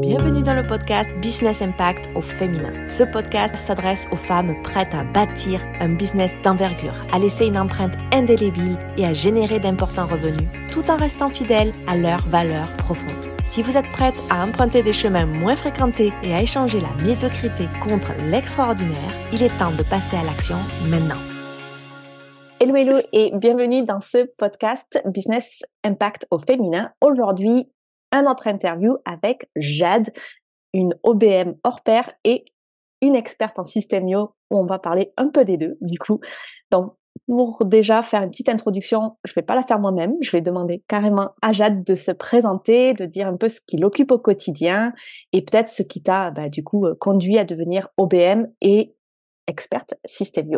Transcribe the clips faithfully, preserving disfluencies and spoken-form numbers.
Bienvenue dans le podcast Business Impact au féminin. Ce podcast s'adresse aux femmes prêtes à bâtir un business d'envergure, à laisser une empreinte indélébile et à générer d'importants revenus, tout en restant fidèles à leurs valeurs profondes. Si vous êtes prête à emprunter des chemins moins fréquentés et à échanger la médiocrité contre l'extraordinaire, il est temps de passer à l'action maintenant. Hello, hello et bienvenue dans ce podcast Business Impact au féminin. Aujourd'hui, un autre interview avec Jade, une O B M hors pair et une experte en System-io où on va parler un peu des deux, du coup. Donc, pour déjà faire une petite introduction, je vais pas la faire moi-même, je vais demander carrément à Jade de se présenter, de dire un peu ce qui l'occupe au quotidien et peut-être ce qui t'a, bah, du coup, conduit à devenir O B M et experte System-io.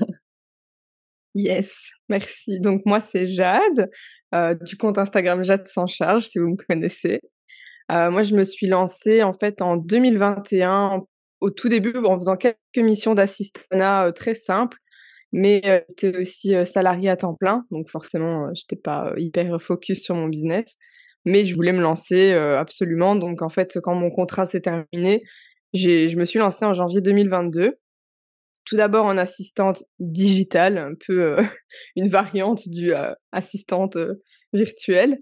Yes, merci. Donc moi c'est Jade, euh, du compte Instagram Jade s'en charge si vous me connaissez. Euh, moi je me suis lancée en fait en deux mille vingt et un au tout début en faisant quelques missions d'assistanat euh, très simples, mais euh, j'étais aussi euh, salariée à temps plein, donc forcément euh, j'étais pas euh, hyper focus sur mon business, mais je voulais me lancer euh, absolument. Donc en fait quand mon contrat s'est terminé, j'ai, je me suis lancée en janvier deux mille vingt-deux. Tout d'abord en assistante digitale, un peu euh, une variante du euh, assistante euh, virtuelle.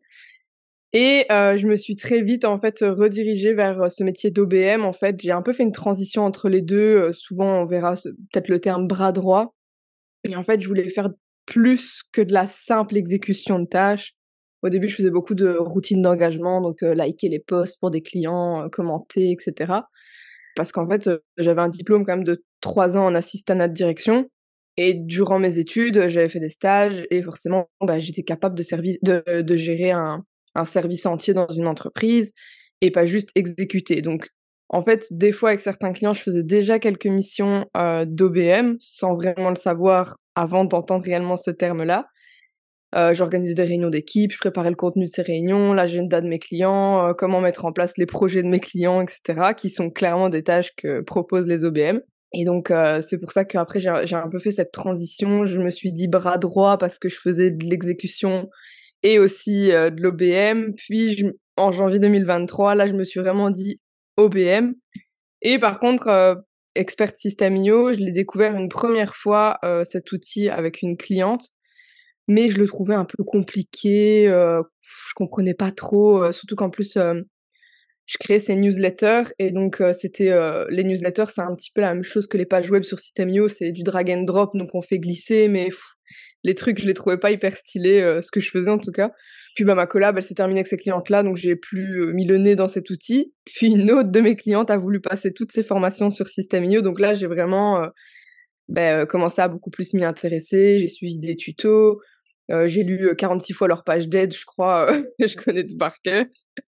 Et euh, je me suis très vite en fait redirigée vers euh, ce métier d'O B M. En fait, j'ai un peu fait une transition entre les deux. Euh, souvent, on verra ce- peut-être le terme bras droit. Et en fait, je voulais faire plus que de la simple exécution de tâches. Au début, je faisais beaucoup de routines d'engagement, donc euh, liker les posts pour des clients, euh, commenter, et cetera. Parce qu'en fait, euh, j'avais un diplôme quand même de trois ans en assistanat de direction. Et durant mes études, j'avais fait des stages et forcément, bah, j'étais capable de, servi- de, de gérer un, un service entier dans une entreprise et pas juste exécuter. Donc, en fait, des fois, avec certains clients, je faisais déjà quelques missions euh, d'O B M sans vraiment le savoir avant d'entendre réellement ce terme-là. Euh, j'organisais des réunions d'équipe, je préparais le contenu de ces réunions, l'agenda de mes clients, euh, comment mettre en place les projets de mes clients, et cetera, qui sont clairement des tâches que proposent les O B M. Et donc, euh, c'est pour ça qu'après, j'ai, j'ai un peu fait cette transition. Je me suis dit bras droit parce que je faisais de l'exécution et aussi euh, de l'O B M. Puis, je, en janvier deux mille vingt-trois, là, je me suis vraiment dit O B M. Et par contre, euh, Expert System.io, je l'ai découvert une première fois, euh, cet outil, avec une cliente. Mais je le trouvais un peu compliqué, heu, je comprenais pas trop, heu, surtout qu'en plus, hem, je créais ces newsletters et donc heu, c'était, heu les newsletters, c'est un petit peu la même chose que les pages web sur System.io, c'est du drag and drop, donc on fait glisser, mais pff, les trucs, je les trouvais pas hyper stylés, heu, ce que je faisais en tout cas. Puis bah, ma collab, elle s'est terminée avec ces clientes-là, donc j'ai plus, heu, mis le nez dans cet outil. Puis une autre de mes clientes a voulu passer toutes ses formations sur System.io, donc là, j'ai vraiment, heu, beh, heu, commencé à beaucoup plus m'y intéresser. J'ai suivi des tutos. Heu, j'ai lu, heu, quarante-six fois leur page d'aide, je crois, heu, je connais tout par cœur,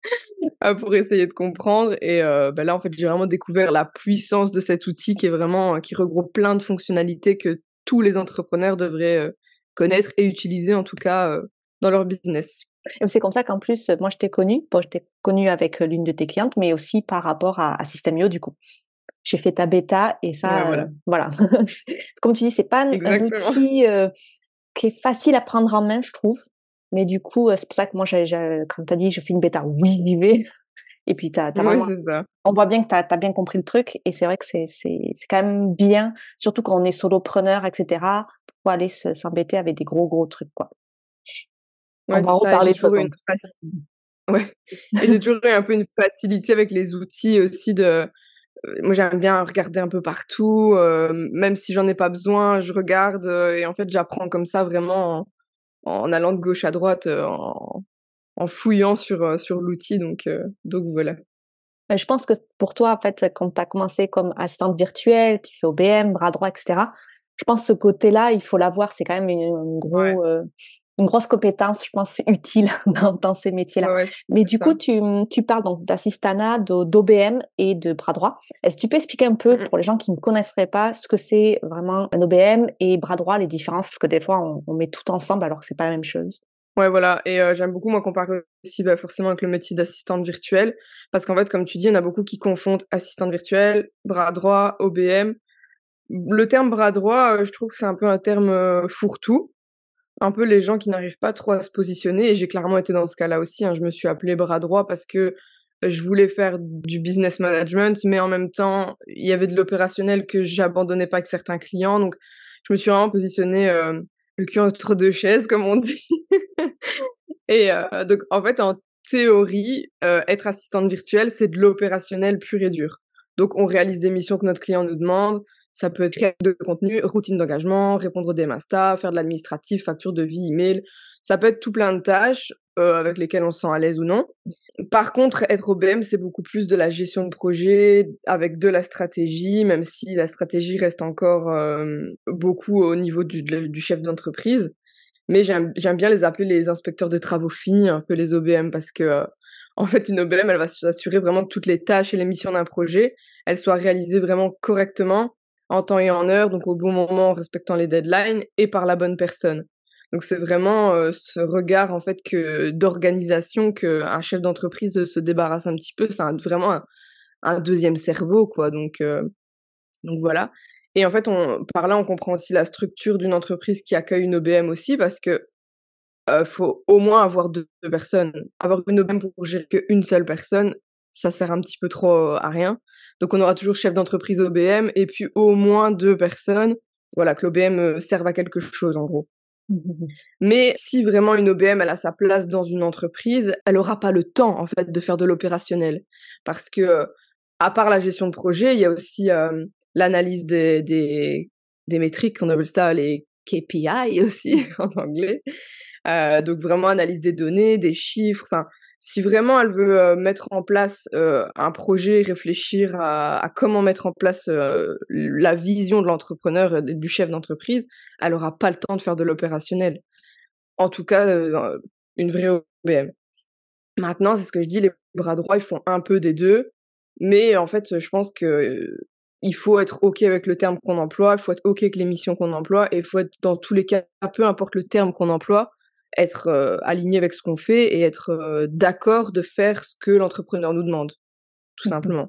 heu, pour essayer de comprendre et heu, bah, là, en fait, j'ai vraiment découvert la puissance de cet outil qui est vraiment, heu, qui regroupe plein de fonctionnalités que tous les entrepreneurs devraient, heu, connaître et utiliser, en tout cas, heu, dans leur business. Et c'est comme ça qu'en plus, moi je t'ai connue, bon, je t'ai connue avec euh, l'une de tes clientes, mais aussi par rapport à, à System.io du coup. J'ai fait ta bêta et Ouais, ça, euh, voilà. voilà. Comme tu dis, c'est pas un, un Exactement. outil euh, qui est facile à prendre en main, je trouve. Mais du coup, euh, c'est pour ça que moi, j'ai, j'ai, comme tu as dit, je fais une bêta, oui, j'y vais. Et puis, t'as, t'as Ouais, vraiment, c'est ça. on voit bien que t'as, t'as bien compris le truc. Et c'est vrai que c'est, c'est, c'est quand même bien, surtout quand on est solopreneur, et cetera, pour aller se- s'embêter avec des gros, gros trucs, quoi. On Ouais, va c'est en ça et reparler j'ai de toute toujours eu façon. une faci ouais et j'ai toujours eu un peu une facilité avec les outils aussi de Heu, moi, j'aime bien regarder un peu partout, heu, même si j'en ai pas besoin, je regarde, heu et en fait, j'apprends comme ça vraiment en en allant de gauche à droite, heu, en en fouillant sur, heu, sur l'outil donc heu, donc voilà. Euh, Je pense que pour toi, en fait, quand tu as commencé comme assistante virtuelle, tu fais O B M, bras droit, et cetera. Je pense que ce côté-là, il faut l'avoir. C'est quand même une, une Ouais, gros, euh, une grosse compétence, je pense, utile dans, dans ces ouais, métiers-là. ouais, Mais c'est du coup, ça. tu, tu parles donc d'assistanat, de- d'O B M et de bras droit. Est-ce que tu peux expliquer un peu Mmh mh. pour les gens qui ne connaisseraient pas ce que c'est vraiment un O B M et bras droit, les différences? Parce que des fois, on, on met tout ensemble alors que c'est pas la même chose. Ouais, voilà et heu, j'aime beaucoup moi comparer aussi, bah, forcément avec le métier d'assistante virtuelle parce qu'en fait, comme tu dis, il y en a beaucoup qui confondent assistante virtuelle, bras droit, O B M. Le terme bras droit, heu, je trouve que c'est un peu un terme, heu, fourre-tout. Un peu les gens qui n'arrivent pas trop à se positionner et j'ai clairement été dans ce cas-là aussi, hein. Je me suis appelée bras droit parce que je voulais faire du business management, mais en même temps, il y avait de l'opérationnel que j'abandonnais pas avec certains clients. Donc, je me suis vraiment positionnée euh, le cul entre deux chaises, comme on dit. Et euh, donc, en fait, en théorie, euh, être assistante virtuelle, c'est de l'opérationnel pur et dur. Donc, on réalise des missions que notre client nous demande. Ça peut être créer de contenu, routine d'engagement, répondre aux Demasta, faire de l'administratif, facture de vie, email. Ça peut être tout plein de tâches euh, avec lesquelles on se sent à l'aise ou non. Par contre, être O B M, c'est beaucoup plus de la gestion de projet avec de la stratégie, même si la stratégie reste encore euh, beaucoup au niveau du, du chef d'entreprise. Mais j'aime, j'aime bien les appeler les inspecteurs des travaux finis, un peu les O B M, parce que, euh, en fait, une O B M, elle va s'assurer vraiment que toutes les tâches et les missions d'un projet, elles soient réalisées vraiment correctement, en temps et en heure, donc au bon moment, en respectant les deadlines, et par la bonne personne. Donc c'est vraiment euh, ce regard, en fait, que d'organisation qu'un chef d'entreprise se débarrasse un petit peu. C'est un, vraiment un, un deuxième cerveau, quoi. Donc, euh, donc voilà. Et en fait, on, par là, on comprend aussi la structure d'une entreprise qui accueille une O B M aussi, parce que euh, faut au moins avoir deux, deux personnes. Avoir une O B M pour gérer qu'une seule personne, ça sert un petit peu trop à rien. Donc on aura toujours chef d'entreprise O B M et puis au moins deux personnes. Voilà, que l'O B M serve à quelque chose en gros. Mais si vraiment une O B M elle a sa place dans une entreprise, elle aura pas le temps en fait de faire de l'opérationnel, parce que à part la gestion de projet, il y a aussi euh, l'analyse des, des des métriques, on appelle ça les K P I aussi en anglais. Euh, donc vraiment analyse des données, des chiffres. Enfin, si vraiment elle veut euh, mettre en place euh, un projet, réfléchir à, à comment mettre en place euh, la vision de l'entrepreneur, euh, du chef d'entreprise, elle aura pas le temps de faire de l'opérationnel. En tout cas, euh, une vraie O B M. Maintenant, c'est ce que je dis, les bras droits, ils font un peu des deux, mais en fait, je pense que euh, il faut être OK avec le terme qu'on emploie, il faut être OK avec les missions qu'on emploie, et il faut être dans tous les cas, peu importe le terme qu'on emploie, être euh, aligné avec ce qu'on fait et être euh, d'accord de faire ce que l'entrepreneur nous demande, tout simplement.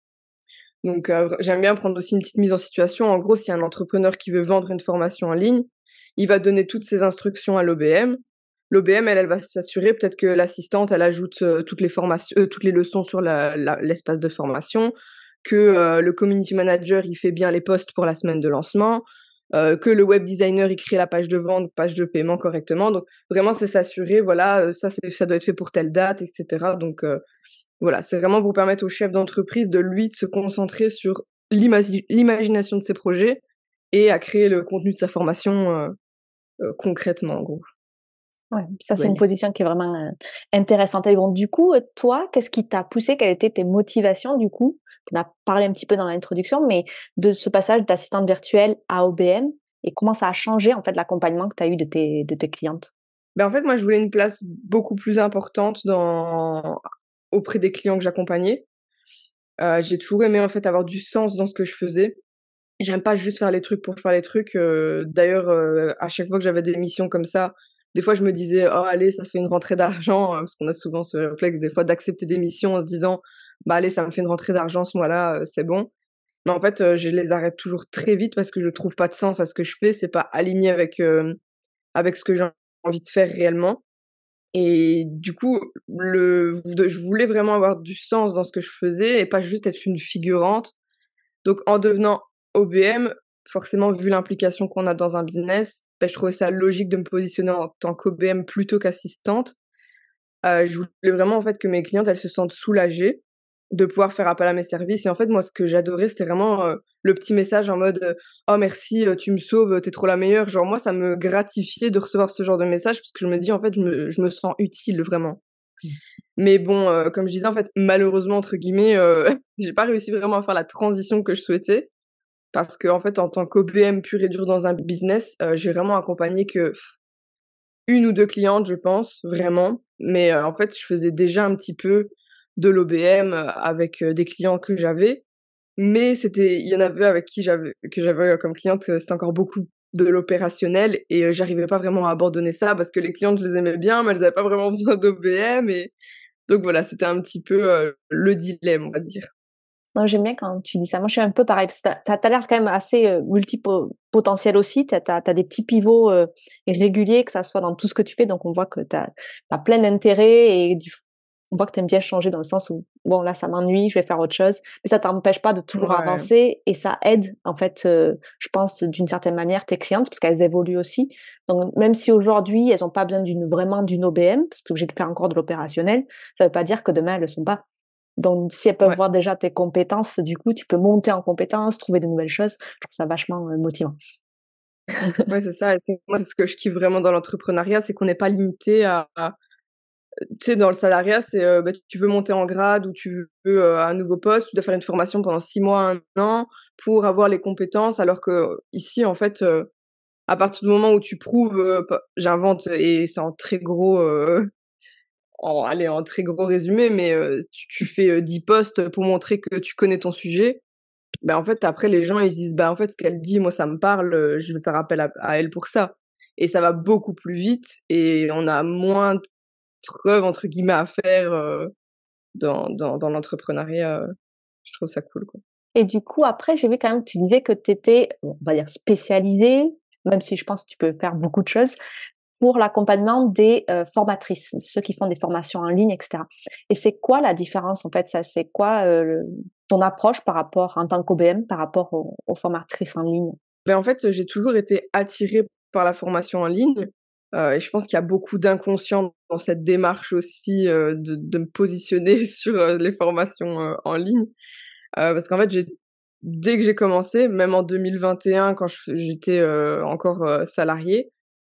Donc, euh, j'aime bien prendre aussi une petite mise en situation. En gros, s'il y a un entrepreneur qui veut vendre une formation en ligne, il va donner toutes ses instructions à l'O B M. L'O B M, elle, elle va s'assurer peut-être que l'assistante, elle ajoute euh, toutes les formations, euh, toutes les leçons sur la, la, l'espace de formation, que euh, le community manager, il fait bien les posts pour la semaine de lancement, euh, que le web designer, il crée la page de vente, page de paiement correctement. Donc, vraiment, c'est s'assurer, voilà, euh, ça, c'est, ça doit être fait pour telle date, et cetera. Donc, euh, voilà, c'est vraiment pour permettre au chef d'entreprise de, lui, de se concentrer sur l'imagi- l'imagination de ses projets et à créer le contenu de sa formation euh, euh, concrètement, en gros. Ouais, ça, c'est Ouais. une position qui est vraiment euh, intéressante. Et bon, du coup, euh, toi, qu'est-ce qui t'a poussé? Quelles étaient tes motivations, du coup? On a parlé un petit peu dans l'introduction, mais de ce passage d'assistante virtuelle à O B M, et comment ça a changé, en fait, l'accompagnement que tu as eu de tes, de tes clientes? Ben, en fait, moi, je voulais une place beaucoup plus importante dans... auprès des clients que j'accompagnais. Euh, j'ai toujours aimé, en fait, avoir du sens dans ce que je faisais. J'aime pas juste faire les trucs pour faire les trucs. Euh, d'ailleurs, euh, à chaque fois que j'avais des missions comme ça, des fois, je me disais, oh, allez, ça fait une rentrée d'argent, euh, parce qu'on a souvent ce réflexe, des fois, d'accepter des missions en se disant, bah, allez, ça me fait une rentrée d'argent ce mois-là, euh, c'est bon. Mais en fait, euh, je les arrête toujours très vite parce que je trouve pas de sens à ce que je fais. C'est pas aligné avec, euh, avec ce que j'ai envie de faire réellement. Et du coup, le, je voulais vraiment avoir du sens dans ce que je faisais et pas juste être une figurante. Donc, en devenant O B M, forcément, vu l'implication qu'on a dans un business, ben, je trouvais ça logique de me positionner en tant qu'O B M plutôt qu'assistante. Euh, je voulais vraiment, en fait, que mes clientes, elles se sentent soulagées de pouvoir faire appel à mes services. Et en fait, moi, ce que j'adorais, c'était vraiment euh, le petit message en mode euh, oh merci, euh, tu me sauves, t'es trop la meilleure. Genre, moi, ça me gratifiait de recevoir ce genre de message parce que je me dis, en fait, je me, je me sens utile, vraiment. Mmh. Mais bon, euh, comme je disais, en fait, malheureusement, entre guillemets, euh, j'ai pas réussi vraiment à faire la transition que je souhaitais. Parce que, en fait, en tant qu'O B M pur et dur dans un business, euh, j'ai vraiment accompagné que une ou deux clientes, je pense, vraiment. Mais euh, en fait, je faisais déjà un petit peu de l'O B M avec euh, des clients que j'avais. Mais c'était, il y en avait avec qui j'avais, que j'avais comme cliente, euh, c'était encore beaucoup de l'opérationnel et euh, j'arrivais pas vraiment à abandonner ça parce que les clientes, je les aimais bien, mais elles avaient pas vraiment besoin d'O B M. Et donc voilà, c'était un petit peu euh, le dilemme, on va dire. Non, j'aime bien quand tu dis ça. Moi, je suis un peu pareil, parce que t'as, t'as l'air quand même assez euh, multipotentiel aussi. T'as, t'as, t'as des petits pivots euh, réguliers, que ça soit dans tout ce que tu fais. Donc, on voit que t'as, t'as plein d'intérêts et du, on voit que tu aimes bien changer dans le sens où, bon, là, ça m'ennuie, je vais faire autre chose. Mais ça t'empêche pas de toujours Ouais. avancer et ça aide, en fait, euh, je pense, d'une certaine manière, tes clientes parce qu'elles évoluent aussi. Donc, même si aujourd'hui, elles ont pas besoin d'une, vraiment d'une O B M, parce que j'ai de faire encore de l'opérationnel, ça veut pas dire que demain, elles le sont pas. Donc, si elles peuvent Ouais. voir déjà tes compétences, du coup, tu peux monter en compétences, trouver de nouvelles choses. Je trouve ça vachement euh, motivant. Ouais, c'est ça. Et c'est, moi, c'est ce que je kiffe vraiment dans l'entrepreneuriat, c'est qu'on n'est pas limité à, à- tu sais, dans le salariat, c'est euh, bah, tu veux monter en grade ou tu veux euh, un nouveau poste, tu dois faire une formation pendant six mois, un an pour avoir les compétences, alors que ici, en fait, euh, à partir du moment où tu prouves, euh, pas- j'invente et c'est en très gros, euh, en, allez, en très gros résumé, mais euh, tu, tu fais euh, dix postes pour montrer que tu connais ton sujet. Ben en fait, après, les gens, ils se disent, bah, en fait, ce qu'elle dit, moi, ça me parle, euh, je vais faire appel à, à elle pour ça. Et ça va beaucoup plus vite et on a moins de preuves, entre guillemets, à faire euh, dans, dans, dans l'entrepreneuriat. euh, Je trouve ça cool, quoi. Et du coup, après, j'ai vu quand même que tu disais que tu étais, on va dire, spécialisée, même si je pense que tu peux faire beaucoup de choses, pour l'accompagnement des euh, formatrices, ceux qui font des formations en ligne, et cetera. Et c'est quoi la différence, en fait, ça, c'est quoi euh, le- ton approche par rapport, en tant qu'O B M, par rapport aux, aux formatrices en ligne? Ben, en fait, j'ai toujours été attirée par la formation en ligne. Euh, et je pense qu'il y a beaucoup d'inconscients dans cette démarche aussi euh, de, de me positionner sur euh, les formations euh, en ligne. Euh, parce qu'en fait, j'ai, dès que j'ai commencé, même en deux mille vingt et un, quand je- j'étais euh, encore euh, salariée,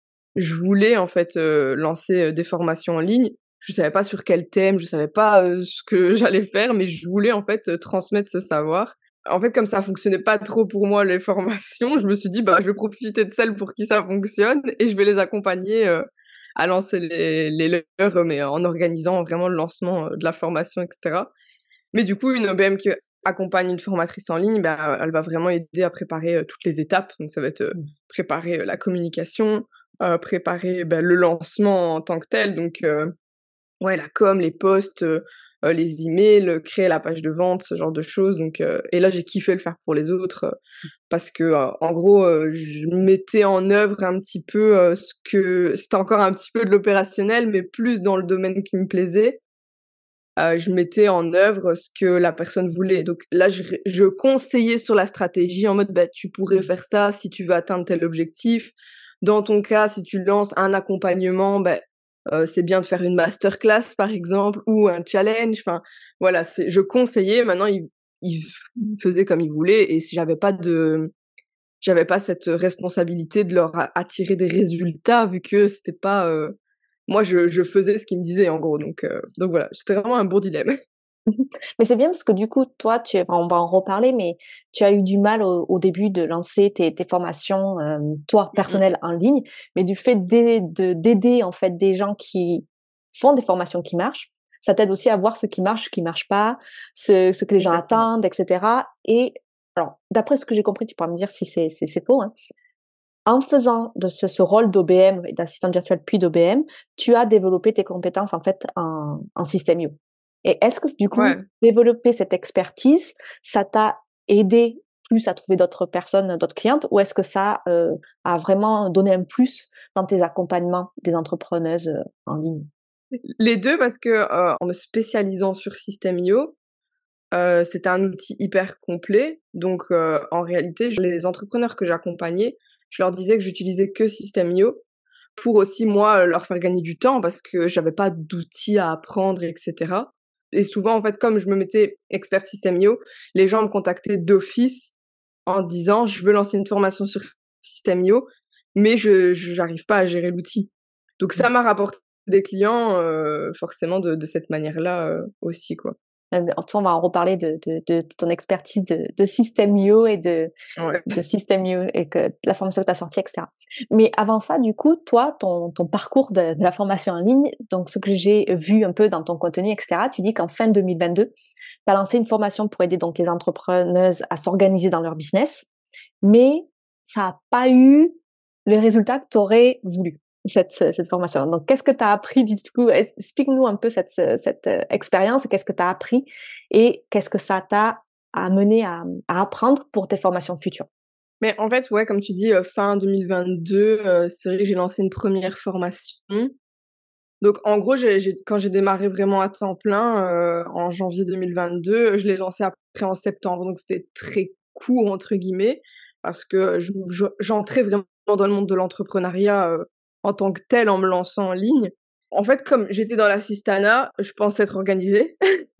je voulais en fait euh, lancer euh, des formations en ligne. Je savais pas sur quel thème, je savais pas euh, ce que j'allais faire, mais je voulais en fait euh, transmettre ce savoir. En fait, comme ça fonctionnait pas trop pour moi les formations, je me suis dit bah je vais profiter de celles pour qui ça fonctionne et je vais les accompagner euh, à lancer les, les leurs, mais en organisant vraiment le lancement euh, de la formation, et cetera. Mais du coup, une O B M qui accompagne une formatrice en ligne, bah, elle va vraiment aider à préparer euh, toutes les étapes. Donc, ça va être euh, préparer euh, la communication, euh, préparer bah, le lancement en tant que tel. Donc, euh, ouais, la com, les posts, euh, euh, les emails, euh, créer la page de vente, ce genre de choses. Donc, euh, et là, j'ai kiffé le faire pour les autres euh, parce que, euh, en gros, euh, je mettais en œuvre un petit peu euh, ce que c'était encore un petit peu de l'opérationnel, mais plus dans le domaine qui me plaisait. Euh, je mettais en œuvre ce que la personne voulait. Donc là, je, je conseillais sur la stratégie en mode, bah, tu pourrais faire ça si tu veux atteindre tel objectif. Dans ton cas, si tu lances un accompagnement, bah, euh, c'est bien de faire une masterclass, par exemple, ou un challenge. Enfin, voilà, c'est, je conseillais. Maintenant, il, il faisait comme il voulait. Et si j'avais pas de, j'avais pas cette responsabilité de leur a- attirer des résultats, vu que c'était pas, euh, moi, je, je faisais ce qu'ils me disaient, en gros. Donc, euh, donc voilà, c'était vraiment un bon dilemme. Mais c'est bien parce que du coup, toi, tu, enfin, on va en reparler, mais tu as eu du mal au, au début de lancer tes, tes formations, euh, toi, Mm, mm. personnelles en ligne, mais du fait d'aider, de- d'aider en fait des gens qui font des formations qui marchent, ça t'aide aussi à voir ce qui marche, ce qui marche pas, ce, ce que les gens Exactement. attendent, et cetera. Et alors, d'après ce que j'ai compris, tu pourras me dire si c'est c'est c'est faux, hein. En faisant de ce, ce rôle d'O B M et d'assistante virtuelle puis d'O B M, tu as développé tes compétences en fait en, en système U. Et est-ce que du coup, Ouais. développer cette expertise, ça t'a aidé plus à trouver d'autres personnes, d'autres clientes, ou est-ce que ça euh, a vraiment donné un plus dans tes accompagnements des entrepreneuses euh, en ligne? Les deux, parce que euh, en me spécialisant sur System.io, euh, c'était un outil hyper complet. Donc, euh, en réalité, je- les entrepreneurs que j'accompagnais, je leur disais que j'utilisais que System.io pour aussi, moi, euh, leur faire gagner du temps parce que j'avais pas d'outils à apprendre, et cetera. Et souvent, en fait, comme je me mettais expert System.io, les gens me contactaient d'office en disant, je veux lancer une formation sur System.io, mais je, je j'arrive pas à gérer l'outil. Donc ça m'a rapporté des clients, euh, forcément, de, de cette manière-là euh, aussi, quoi. Euh, mais, on va en reparler de, de, de ton expertise de, de System.io et de, Ouais. de System.io et que la formation que tu as sortie, et cetera. Mais avant ça, du coup, toi, ton, ton parcours de, de la formation en ligne, donc ce que j'ai vu un peu dans ton contenu, et cetera, tu dis qu'en fin deux mille vingt-deux, tu as lancé une formation pour aider donc les entrepreneuses à s'organiser dans leur business, mais ça n'a pas eu les résultats que tu aurais voulu, cette, cette formation. Donc, qu'est-ce que tu as appris du coup? Explique-nous un peu cette, cette euh, expérience, qu'est-ce que tu as appris et qu'est-ce que ça t'a amené à, à apprendre pour tes formations futures. Mais en fait, ouais, comme tu dis, euh, fin deux mille vingt-deux, euh, c'est vrai que j'ai lancé une première formation. Donc, en gros, j'ai, j'ai, quand j'ai démarré vraiment à temps plein, euh, en janvier deux mille vingt-deux, je l'ai lancé après en septembre. Donc, c'était très court, entre guillemets, parce que je, je, j'entrais vraiment dans le monde de l'entrepreneuriat euh, en tant que tel en me lançant en ligne. En fait, comme j'étais dans l'assistanat, je pensais être organisée.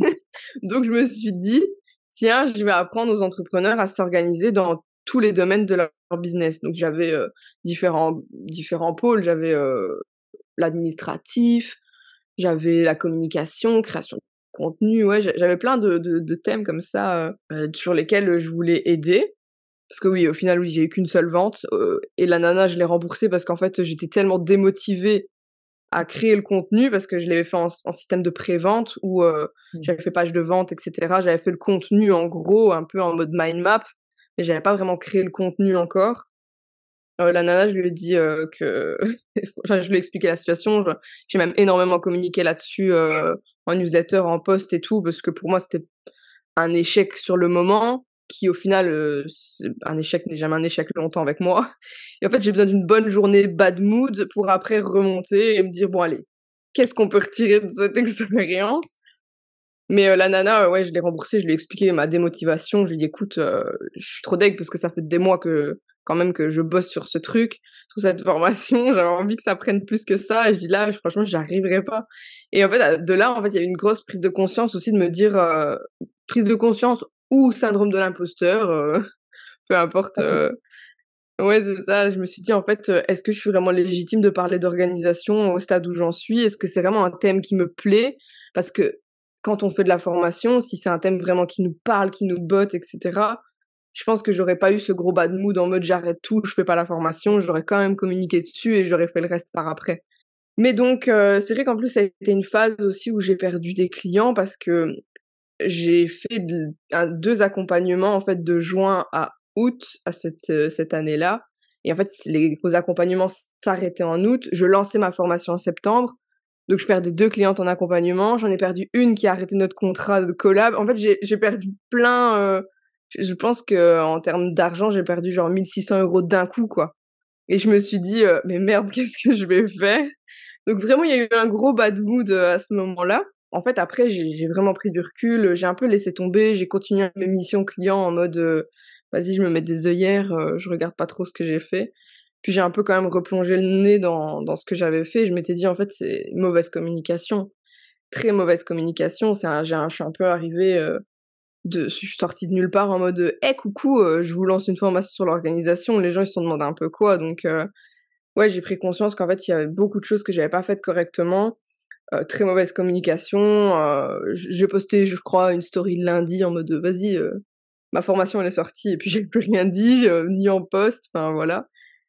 Donc, je me suis dit, tiens, je vais apprendre aux entrepreneurs à s'organiser dans tous les domaines de leur business. Donc, j'avais euh, différents, différents pôles. J'avais euh, l'administratif, j'avais la communication, création de contenu. Ouais, j'avais plein de, de, de thèmes comme ça euh, sur lesquels je voulais aider. Parce que oui, au final, oui, j'ai eu qu'une seule vente. Euh, et la nana, je l'ai remboursée parce qu'en fait, j'étais tellement démotivée à créer le contenu parce que je l'avais fait en, en système de pré-vente où euh, mmh. j'avais fait page de vente, et cetera. J'avais fait le contenu en gros, un peu en mode mind map, mais j'avais pas vraiment créé le contenu encore. Euh, la nana, je lui ai dit euh, que... enfin, je lui ai expliqué la situation. Je... J'ai même énormément communiqué là-dessus euh, en newsletter, en post et tout, parce que pour moi, c'était un échec sur le moment qui, au final, euh, un échec n'est jamais un échec longtemps avec moi. Et en fait, j'ai besoin d'une bonne journée bad mood pour après remonter et me dire, bon, allez, qu'est-ce qu'on peut retirer de cette expérience? Mais euh, la nana, euh, ouais, je l'ai remboursée, je lui ai expliqué ma démotivation. Je lui ai dit, écoute, euh, je suis trop deg parce que ça fait des mois que, quand même, que je bosse sur ce truc, sur cette formation. J'avais envie que ça prenne plus que ça. Et je dis là, franchement, j'y arriverai pas. Et en fait, de là, en fait, il y a eu une grosse prise de conscience aussi de me dire, euh, prise de conscience ou syndrome de l'imposteur, euh, peu importe. Euh... Ouais, c'est ça. Je me suis dit, en fait, euh, est-ce que je suis vraiment légitime de parler d'organisation au stade où j'en suis? Est-ce que c'est vraiment un thème qui me plaît? Parce que quand on fait de la formation, si c'est un thème vraiment qui nous parle, qui nous botte, et cetera, je pense que j'aurais pas eu ce gros bad mood en mode j'arrête tout, je fais pas la formation, j'aurais quand même communiqué dessus et j'aurais fait le reste par après. Mais donc, euh, c'est vrai qu'en plus, ça a été une phase aussi où j'ai perdu des clients parce que j'ai fait de, un, deux accompagnements en fait de juin à août à cette, euh, cette année-là. Et en fait, les accompagnements s'arrêtaient en août. Je lançais ma formation en septembre. Donc, je perdais deux clientes en accompagnement. J'en ai perdu une qui a arrêté notre contrat de collab. En fait, j'ai, j'ai perdu plein... Euh, je pense qu'en termes d'argent, j'ai perdu genre mille six cents euros d'un coup, quoi. Et je me suis dit, euh, mais merde, qu'est-ce que je vais faire? Donc, vraiment, il y a eu un gros bad mood euh, à ce moment-là. En fait, après, j'ai, j'ai vraiment pris du recul. J'ai un peu laissé tomber. J'ai continué mes missions clients en mode, euh, vas-y, je me mets des œillères. Euh, je regarde pas trop ce que j'ai fait. Puis j'ai un peu quand même replongé le nez dans, dans ce que j'avais fait. Je m'étais dit, en fait, c'est mauvaise communication. Très mauvaise communication. C'est un, j'ai un, je suis un peu arrivée, euh, de, je suis sortie de nulle part en mode, hé, hey, coucou, euh, je vous lance une formation sur l'organisation. Les gens, ils se sont demandé un peu quoi. Donc, euh, ouais, j'ai pris conscience qu'en fait, il y avait beaucoup de choses que j'avais pas faites correctement. Euh, très mauvaise communication. Euh, j'ai posté, je crois, une story lundi en mode, vas-y, euh, ma formation, elle est sortie. Et puis, j'ai plus rien dit, euh, ni en post. Enfin, voilà.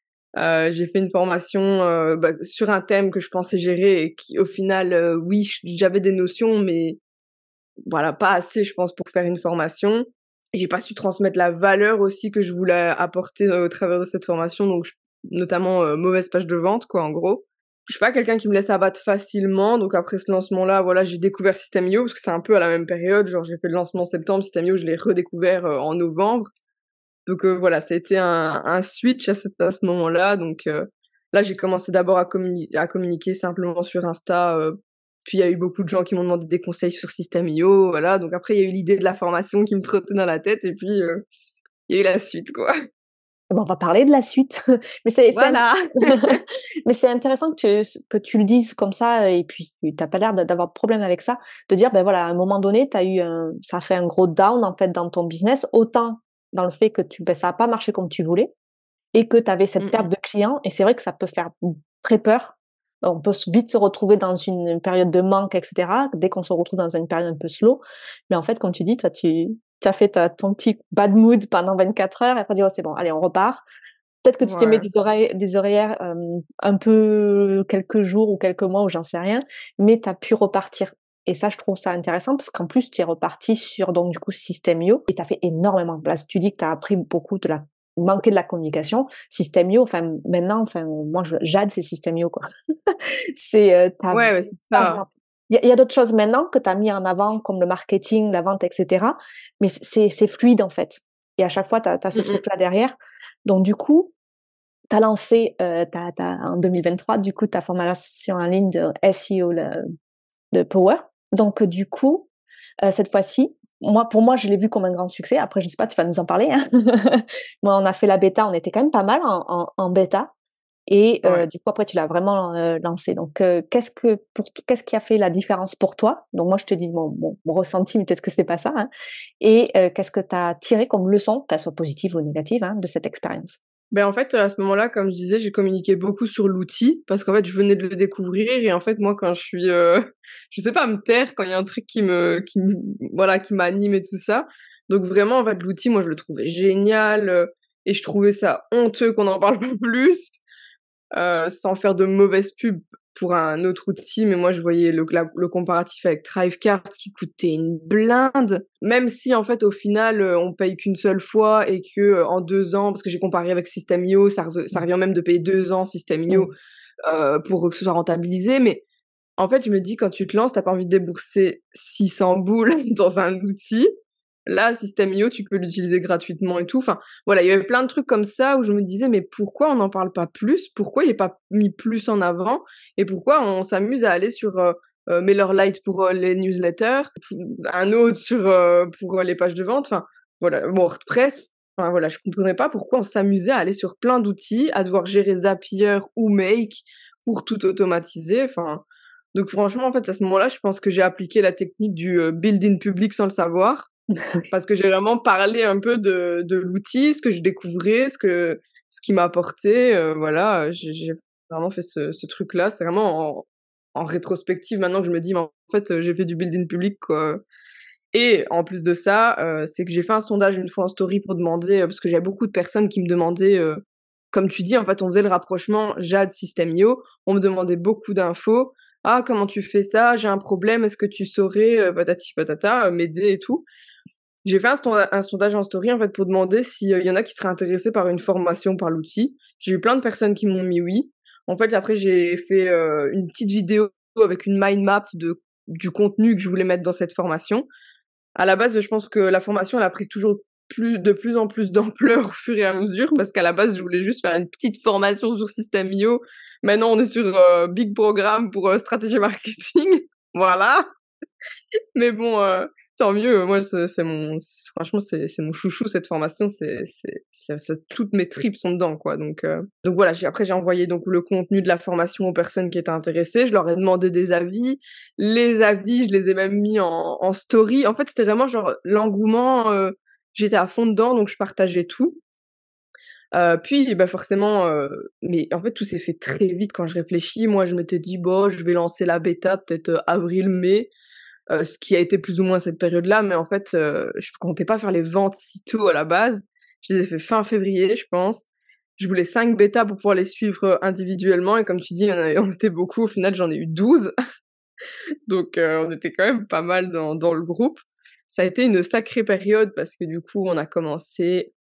Euh, j'ai fait une formation euh, bah, sur un thème que je pensais gérer et qui, au final, euh, oui, j'avais des notions, mais voilà, pas assez, je pense, pour faire une formation. Et j'ai pas su transmettre la valeur aussi que je voulais apporter euh, au travers de cette formation, donc je, notamment euh, mauvaise page de vente, quoi, en gros. Je suis pas quelqu'un qui me laisse abattre facilement, donc après ce lancement-là, voilà, j'ai découvert System.io parce que c'est un peu à la même période, genre j'ai fait le lancement en septembre, System.io, je l'ai redécouvert euh, en novembre. Donc euh, voilà, ça a été un, un switch à ce, à ce moment-là. Donc euh, là, j'ai commencé d'abord à, communi- à communiquer simplement sur Insta. Euh, puis il y a eu beaucoup de gens qui m'ont demandé des conseils sur System.io. Voilà. Donc après, il y a eu l'idée de la formation qui me trottait dans la tête. Et puis, euh, il y a eu la suite, quoi. Bon, on va parler de la suite. Mais c'est, voilà. c'est... Mais c'est intéressant que tu, que tu le dises comme ça. Et puis, t'as pas l'air d'avoir de problème avec ça. De dire, ben voilà, à un moment donné, t'as eu un, ça a fait un gros down, en fait, dans ton business. Autant dans le fait que tu, ben, ça a pas marché comme tu voulais. Et que tu avais cette mmh. perte de clients. Et c'est vrai que ça peut faire très peur. On peut vite se retrouver dans une période de manque, et cetera. Dès qu'on se retrouve dans une période un peu slow. Mais en fait, comme tu dis, toi, tu, tu as fait ta, ton petit bad mood pendant vingt-quatre heures. Et après, tu dis, oh, c'est bon, allez, on repart. Peut-être que tu ouais. t'es mis des oreilles, des oreillères euh, un peu quelques jours ou quelques mois ou j'en sais rien. Mais tu as pu repartir. Et ça, je trouve ça intéressant parce qu'en plus, tu es reparti sur, donc, du coup, System.io et tu as fait énormément de place. Tu dis que tu as appris beaucoup de la manquer de la communication. System.io, enfin, maintenant, enfin, moi, je, Jade, c'est System.io, quoi. c'est, euh, ouais, ouais, c'est ça. Il y a, y a d'autres choses maintenant que tu as mis en avant, comme le marketing, la vente, et cetera. Mais c'est, c'est fluide, en fait. Et à chaque fois, tu as ce mm-hmm. truc-là derrière. Donc, du coup, t'as lancé euh, t'as, t'as, en deux mille vingt-trois, du coup, ta formation en ligne de S E O le, de Power. Donc, du coup, euh, cette fois-ci, moi, pour moi, je l'ai vu comme un grand succès. Après, je sais pas, tu vas nous en parler. Hein. Moi, on a fait la bêta, on était quand même pas mal en, en, en bêta. Et euh, Ouais. du coup, après, tu l'as vraiment euh, lancé. Donc, euh, qu'est-ce que pour t- qu'est-ce qui a fait la différence pour toi? Donc, moi, je te dis mon, mon, mon ressenti, mais peut-être que c'était pas ça. Hein. Et euh, qu'est-ce que tu as tiré comme leçon, qu'elle soit positive ou négative, hein, de cette expérience? Ben en fait, à ce moment-là, comme je disais, j'ai communiqué beaucoup sur l'outil parce qu'en fait, je venais de le découvrir et en fait, moi, quand je suis, euh, je sais pas me taire quand il y a un truc qui me, qui me, voilà, qui m'anime et tout ça. Donc vraiment, en fait, l'outil, moi, je le trouvais génial euh, et je trouvais ça honteux qu'on n'en parle pas plus, euh, sans faire de mauvaise pub pour un autre outil, mais moi je voyais le, la- le comparatif avec Thrivecart qui coûtait une blinde, même si en fait au final euh, on paye qu'une seule fois et que euh, en deux ans, parce que j'ai comparé avec System.io, ça, rev- ça revient même de payer deux ans System.io Mm. euh, pour que ce soit rentabilisé, mais en fait je me dis quand tu te lances, t'as pas envie de débourser six cents boules dans un outil. Là, System.io, tu peux l'utiliser gratuitement et tout. Enfin, voilà, il y avait plein de trucs comme ça où je me disais, mais pourquoi on n'en parle pas plus? Pourquoi il n'est pas mis plus en avant? Et pourquoi on s'amuse à aller sur euh, euh, MailerLite pour euh, les newsletters, un autre sur euh, pour euh, les pages de vente? Enfin, voilà, bon, WordPress. Enfin, voilà, je comprenais pas pourquoi on s'amusait à aller sur plein d'outils, à devoir gérer Zapier ou Make pour tout automatiser. Enfin, donc franchement, en fait, à ce moment-là, je pense que j'ai appliqué la technique du euh, build in public sans le savoir. Parce que j'ai vraiment parlé un peu de, de l'outil, ce que je découvrais, ce que ce qui m'a apporté, euh, voilà, j'ai j'ai vraiment fait ce, ce truc-là. C'est vraiment en, en rétrospective maintenant que je me dis, mais en fait, euh, j'ai fait du building public, quoi. Et en plus de ça, euh, c'est que j'ai fait un sondage une fois en story pour demander, euh, parce que j'avais beaucoup de personnes qui me demandaient, euh, comme tu dis, en fait, on faisait le rapprochement Jade System.io, on me demandait beaucoup d'infos. Ah, comment tu fais ça? J'ai un problème, est-ce que tu saurais, euh, patati patata, euh, m'aider et tout. J'ai fait un, stonda- un sondage en story en fait pour demander s'il y en a qui seraient intéressés par une formation par l'outil. J'ai eu plein de personnes qui m'ont mis oui. En fait, après j'ai fait euh, une petite vidéo avec une mind map de du contenu que je voulais mettre dans cette formation. À la base, je pense que la formation elle a pris toujours plus de plus en plus d'ampleur au fur et à mesure parce qu'à la base, je voulais juste faire une petite formation sur System.io. Maintenant, on est sur euh, big programme pour euh, stratégie marketing. Voilà. Mais bon, euh, tant mieux. Moi, c'est c'est mon, c'est- franchement, c'est c'est mon chouchou cette formation. C'est c'est c'est c'est- toutes mes tripes sont dedans, quoi. Donc euh, donc voilà. J'ai après j'ai envoyé donc le contenu de la formation aux personnes qui étaient intéressées. Je leur ai demandé des avis. Les avis, je les ai même mis en en story. En fait, c'était vraiment genre l'engouement. euh, J'étais à fond dedans, donc je partageais tout. Euh, puis, bah forcément, euh, mais en fait, tout s'est fait très vite quand je réfléchis. Moi, je m'étais dit, bon, je vais lancer la bêta peut-être euh, avril-mai. Euh, ce qui a été plus ou moins cette période-là, mais en fait, euh, je comptais pas faire les ventes si tôt à la base. Je les ai fait fin février, je pense. Je voulais cinq bêtas pour pouvoir les suivre euh, individuellement, et comme tu dis, on, avait- on était beaucoup, au final j'en ai eu douze, donc euh, on était quand même pas mal dans, dans le groupe. Ça a été une sacrée période, parce que du coup, on a commencé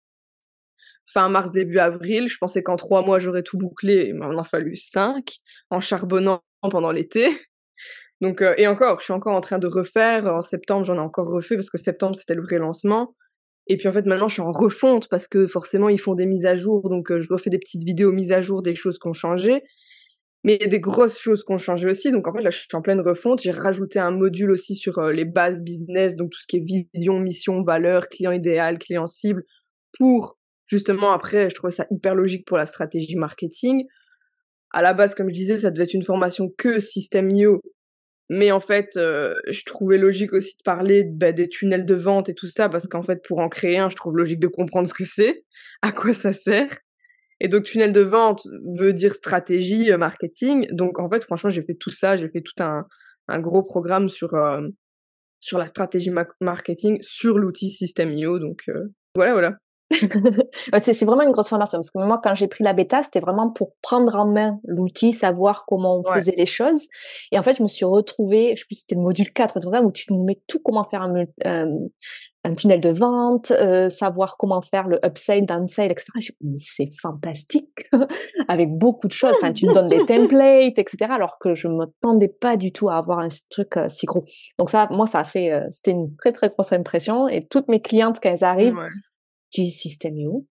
fin mars, début avril. Je pensais qu'en trois mois, j'aurais tout bouclé, il m'en a fallu cinq, en charbonnant pendant l'été. Donc, euh, et encore, je suis encore en train de refaire. En septembre, j'en ai encore refait parce que septembre, c'était le vrai lancement. Et puis en fait, maintenant, je suis en refonte parce que forcément, ils font des mises à jour. Donc, euh, je refais des petites vidéos mises à jour des choses qui ont changé. Mais il y a des grosses choses qui ont changé aussi. Donc, en fait, là, je suis en pleine refonte. J'ai rajouté un module aussi sur euh, les bases business, donc tout ce qui est vision, mission, valeur, client idéal, client cible, pour justement, après, je trouvais ça hyper logique pour la stratégie marketing. À la base, comme je disais, ça devait être une formation que System.io, mais en fait, euh, je trouvais logique aussi de parler bah, des tunnels de vente et tout ça, parce qu'en fait, pour en créer un, je trouve logique de comprendre ce que c'est, à quoi ça sert. Et donc, tunnel de vente veut dire stratégie, euh, marketing. Donc, en fait, franchement, j'ai fait tout ça, j'ai fait tout un, un gros programme sur, euh, sur la stratégie ma- marketing, sur l'outil System.io. Donc, euh, voilà, voilà. Ouais, c'est c'est vraiment une grosse formation parce que moi quand j'ai pris la bêta c'était vraiment pour prendre en main l'outil, savoir comment on Ouais. faisait les choses et en fait je me suis retrouvée, je sais plus si c'était le module quatre tout ça, où tu nous mets tout comment faire un, un, un tunnel de vente, euh, savoir comment faire le upsell, downsell, et cetera. Je me dis, c'est fantastique avec beaucoup de choses, enfin tu nous donnes des templates, et cetera. Alors que je m'attendais pas du tout à avoir un truc euh, si gros. Donc ça, moi ça a fait, euh, c'était une très très grosse impression et toutes mes clientes quand elles arrivent Ouais. du System.io.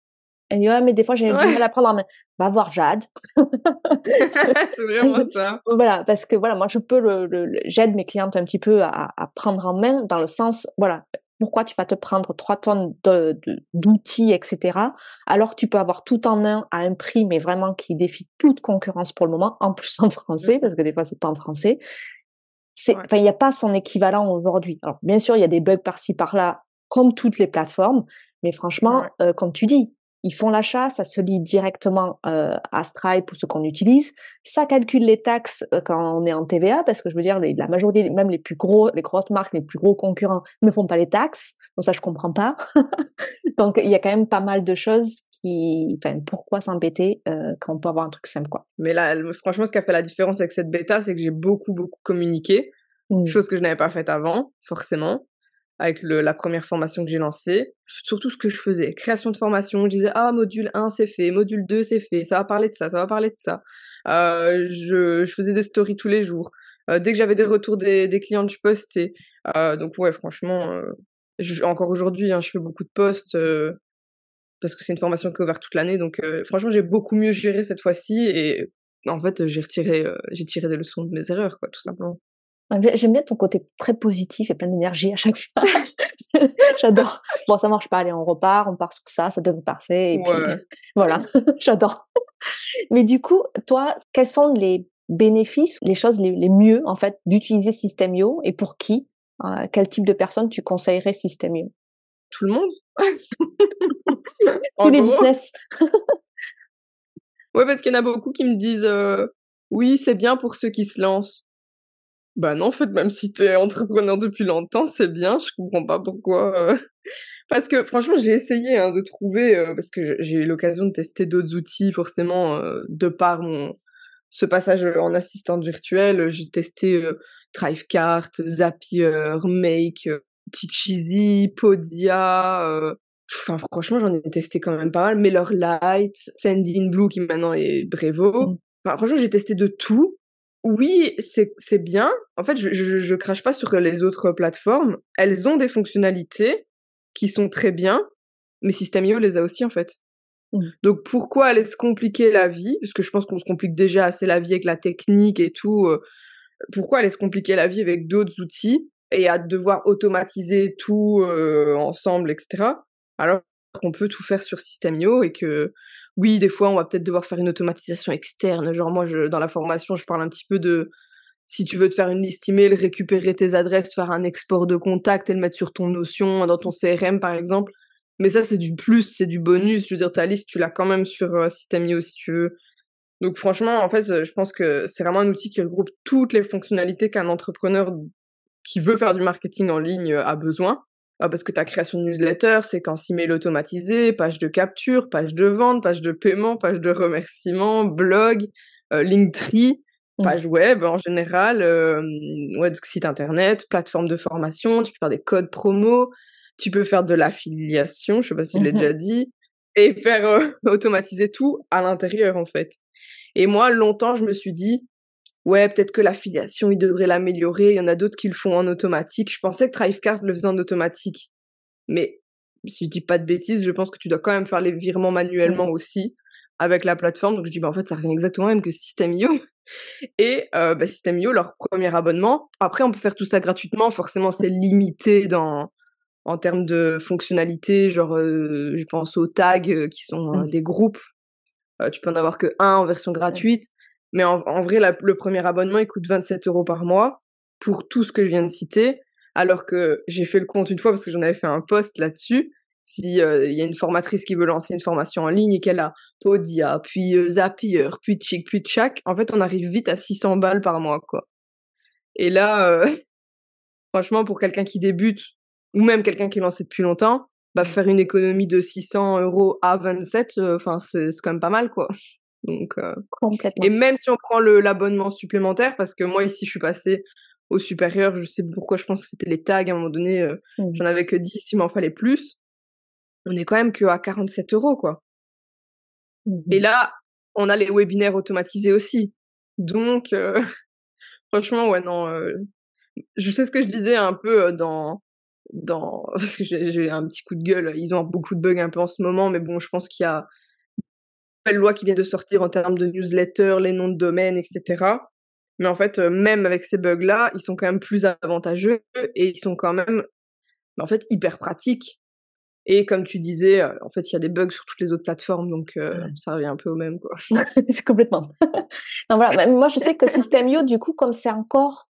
Elle dit, ouais, mais des fois, j'ai Ouais. du mal à prendre en main. Va voir Jade. C'est vraiment ça. Voilà, parce que voilà, moi, je peux le, le, le- j'aide mes clientes un petit peu à, à prendre en main dans le sens, voilà, pourquoi tu vas te prendre trois tonnes de, de- d'outils, et cetera, alors que tu peux avoir tout en un à un prix, mais vraiment qui défie toute concurrence pour le moment, en plus en français, parce que des fois, c'est pas en français. C'est, Ouais. enfin, il n'y a pas son équivalent aujourd'hui. Alors, bien sûr, il y a des bugs par-ci, par-là, comme toutes les plateformes, mais franchement, Ouais. euh, comme tu dis, ils font l'achat, ça se lie directement euh, à Stripe ou ce qu'on utilise, ça calcule les taxes euh, quand on est en T V A, parce que je veux dire, les, la majorité, même les plus gros, les grosses marques, les plus gros concurrents ne font pas les taxes, donc ça, je comprends pas. Donc, il y a quand même pas mal de choses qui, enfin, pourquoi s'embêter euh, quand on peut avoir un truc simple, quoi. Mais là, elle- franchement, ce qui a fait la différence avec cette bêta, c'est que j'ai beaucoup, beaucoup communiqué, Mm. chose que je n'avais pas faite avant, forcément, avec le, la première formation que j'ai lancée. Surtout ce que je faisais, création de formation, je disais, ah, module un, c'est fait, module deux, c'est fait, ça va parler de ça, ça va parler de ça. Euh, je, je faisais des stories tous les jours. Euh, dès que j'avais des retours des, des clientes, je postais. Euh, donc ouais, franchement, euh, je- encore aujourd'hui, hein, je fais beaucoup de posts, euh, parce que c'est une formation qui est ouverte toute l'année. Donc euh, franchement, j'ai beaucoup mieux géré cette fois-ci et en fait, j'ai retiré, euh, j'ai tiré des leçons de mes erreurs, quoi, tout simplement. Ouais, j'aime bien ton côté très positif et plein d'énergie à chaque fois. J'adore. Bon, ça marche pas, allez, on repart, on part sur ça, ça devrait passer, et puis Ouais. voilà, j'adore. Mais du coup, toi, quels sont les bénéfices, les choses les, les mieux, en fait, d'utiliser System.io et pour qui? Euh, quel type de personne tu conseillerais System.io? Tout le monde, Tous en les gros. business. Ouais, parce qu'il y en a beaucoup qui me disent euh, oui, c'est bien pour ceux qui se lancent. Bah non, en fait, même si t'es entrepreneur depuis longtemps, c'est bien. Je comprends pas pourquoi. euh. Parce que franchement, j'ai essayé hein, de trouver, euh, parce que je- j'ai eu l'occasion de tester d'autres outils, forcément, euh, de par mon ce passage en assistante virtuelle. J'ai testé euh, Thrivecart, Zapier, Make, euh, Teacheasy, Podia. euh, Enfin, franchement, j'en ai testé quand même pas mal. MailerLite, Sendinblue qui maintenant est Brevo. Mm. Enfin, franchement, j'ai testé de tout. Oui, c'est c'est bien. En fait, je, je, je crache pas sur les autres plateformes. Elles ont des fonctionnalités qui sont très bien, mais System.io les a aussi en fait. Mm. Donc pourquoi aller se compliquer la vie? Parce que je pense qu'on se complique déjà assez la vie avec la technique et tout. euh, Pourquoi aller se compliquer la vie avec d'autres outils et à devoir automatiser tout euh, ensemble, et cetera. Alors qu'on peut tout faire sur System.io et que oui, des fois, on va peut-être devoir faire une automatisation externe. Genre moi, je, dans la formation, je parle un petit peu de si tu veux te faire une liste email, récupérer tes adresses, faire un export de contact et le mettre sur ton Notion, dans ton C R M par exemple. Mais ça, c'est du plus, c'est du bonus. Je veux dire, ta liste, tu l'as quand même sur euh, System.io si tu veux. Donc franchement, en fait, euh, je pense que c'est vraiment un outil qui regroupe toutes les fonctionnalités qu'un entrepreneur qui veut faire du marketing en ligne euh, a besoin. Euh, parce que ta création de newsletter, séquence email automatisée, page de capture, page de vente, page de paiement, page de remerciement, blog, euh, Linktree, Mm. page web en général, euh, ouais, donc site internet, plateforme de formation, tu peux faire des codes promo, tu peux faire de l'affiliation, je sais pas si je l'ai Mhm. déjà dit, et faire euh, automatiser tout à l'intérieur en fait. Et moi, longtemps, je me suis dit, ouais, peut-être que l'affiliation, ils devraient l'améliorer. Il y en a d'autres qui le font en automatique. Je pensais que Thrivecart le faisait en automatique. Mais si je dis pas de bêtises, je pense que tu dois quand même faire les virements Mm. manuellement aussi avec la plateforme. Donc je dis, bah en fait, ça revient exactement même que System.io. Et euh, bah, System.io, leur premier abonnement. Après, on peut faire tout ça gratuitement. Forcément, c'est limité dans en termes de fonctionnalités. Genre, euh, je pense aux tags euh, qui sont euh, Mm. des groupes. Euh, tu peux en avoir que un en version gratuite. Mais en, en vrai, la- le premier abonnement, il coûte vingt-sept euros par mois pour tout ce que je viens de citer. Alors que j'ai fait le compte une fois parce que j'en avais fait un post là-dessus. Si euh, il y a une formatrice qui veut lancer une formation en ligne et qu'elle a Podia, puis euh, Zapier, puis Chick, puis Tchac, en fait, on arrive vite à six cents balles par mois, quoi. Et là, euh, franchement, pour quelqu'un qui débute, ou même quelqu'un qui est lancé depuis longtemps, bah, faire une économie de six cents euros à vingt-sept, enfin, c'est c'est quand même pas mal, quoi. Donc, euh, et Complètement. même si on prend le l'abonnement supplémentaire, parce que moi ici je suis passée au supérieur, je sais pourquoi, je pense que c'était les tags, à un moment donné, euh, Mm. j'en avais que dix, il m'en fallait plus. On est quand même que à quarante-sept euros, quoi. Et Mhm. là, on a les webinaires automatisés aussi. Donc, euh, franchement, ouais, non, euh, je sais ce que je disais un peu euh, dans, dans, parce que j'ai j'ai un petit coup de gueule, ils ont beaucoup de bugs un peu en ce moment, mais bon, je pense qu'il y a, loi qui vient de sortir en termes de newsletter, les noms de domaine, et cetera. Mais en fait, euh, même avec ces bugs-là, ils sont quand même plus avantageux et ils sont quand même, en fait, hyper pratiques. Et comme tu disais, euh, en fait, il y a des bugs sur toutes les autres plateformes, donc euh, Ouais. ça revient un peu au même, quoi. C'est complètement. Non, voilà. Mais moi, je sais que System.io, du coup, comme c'est encore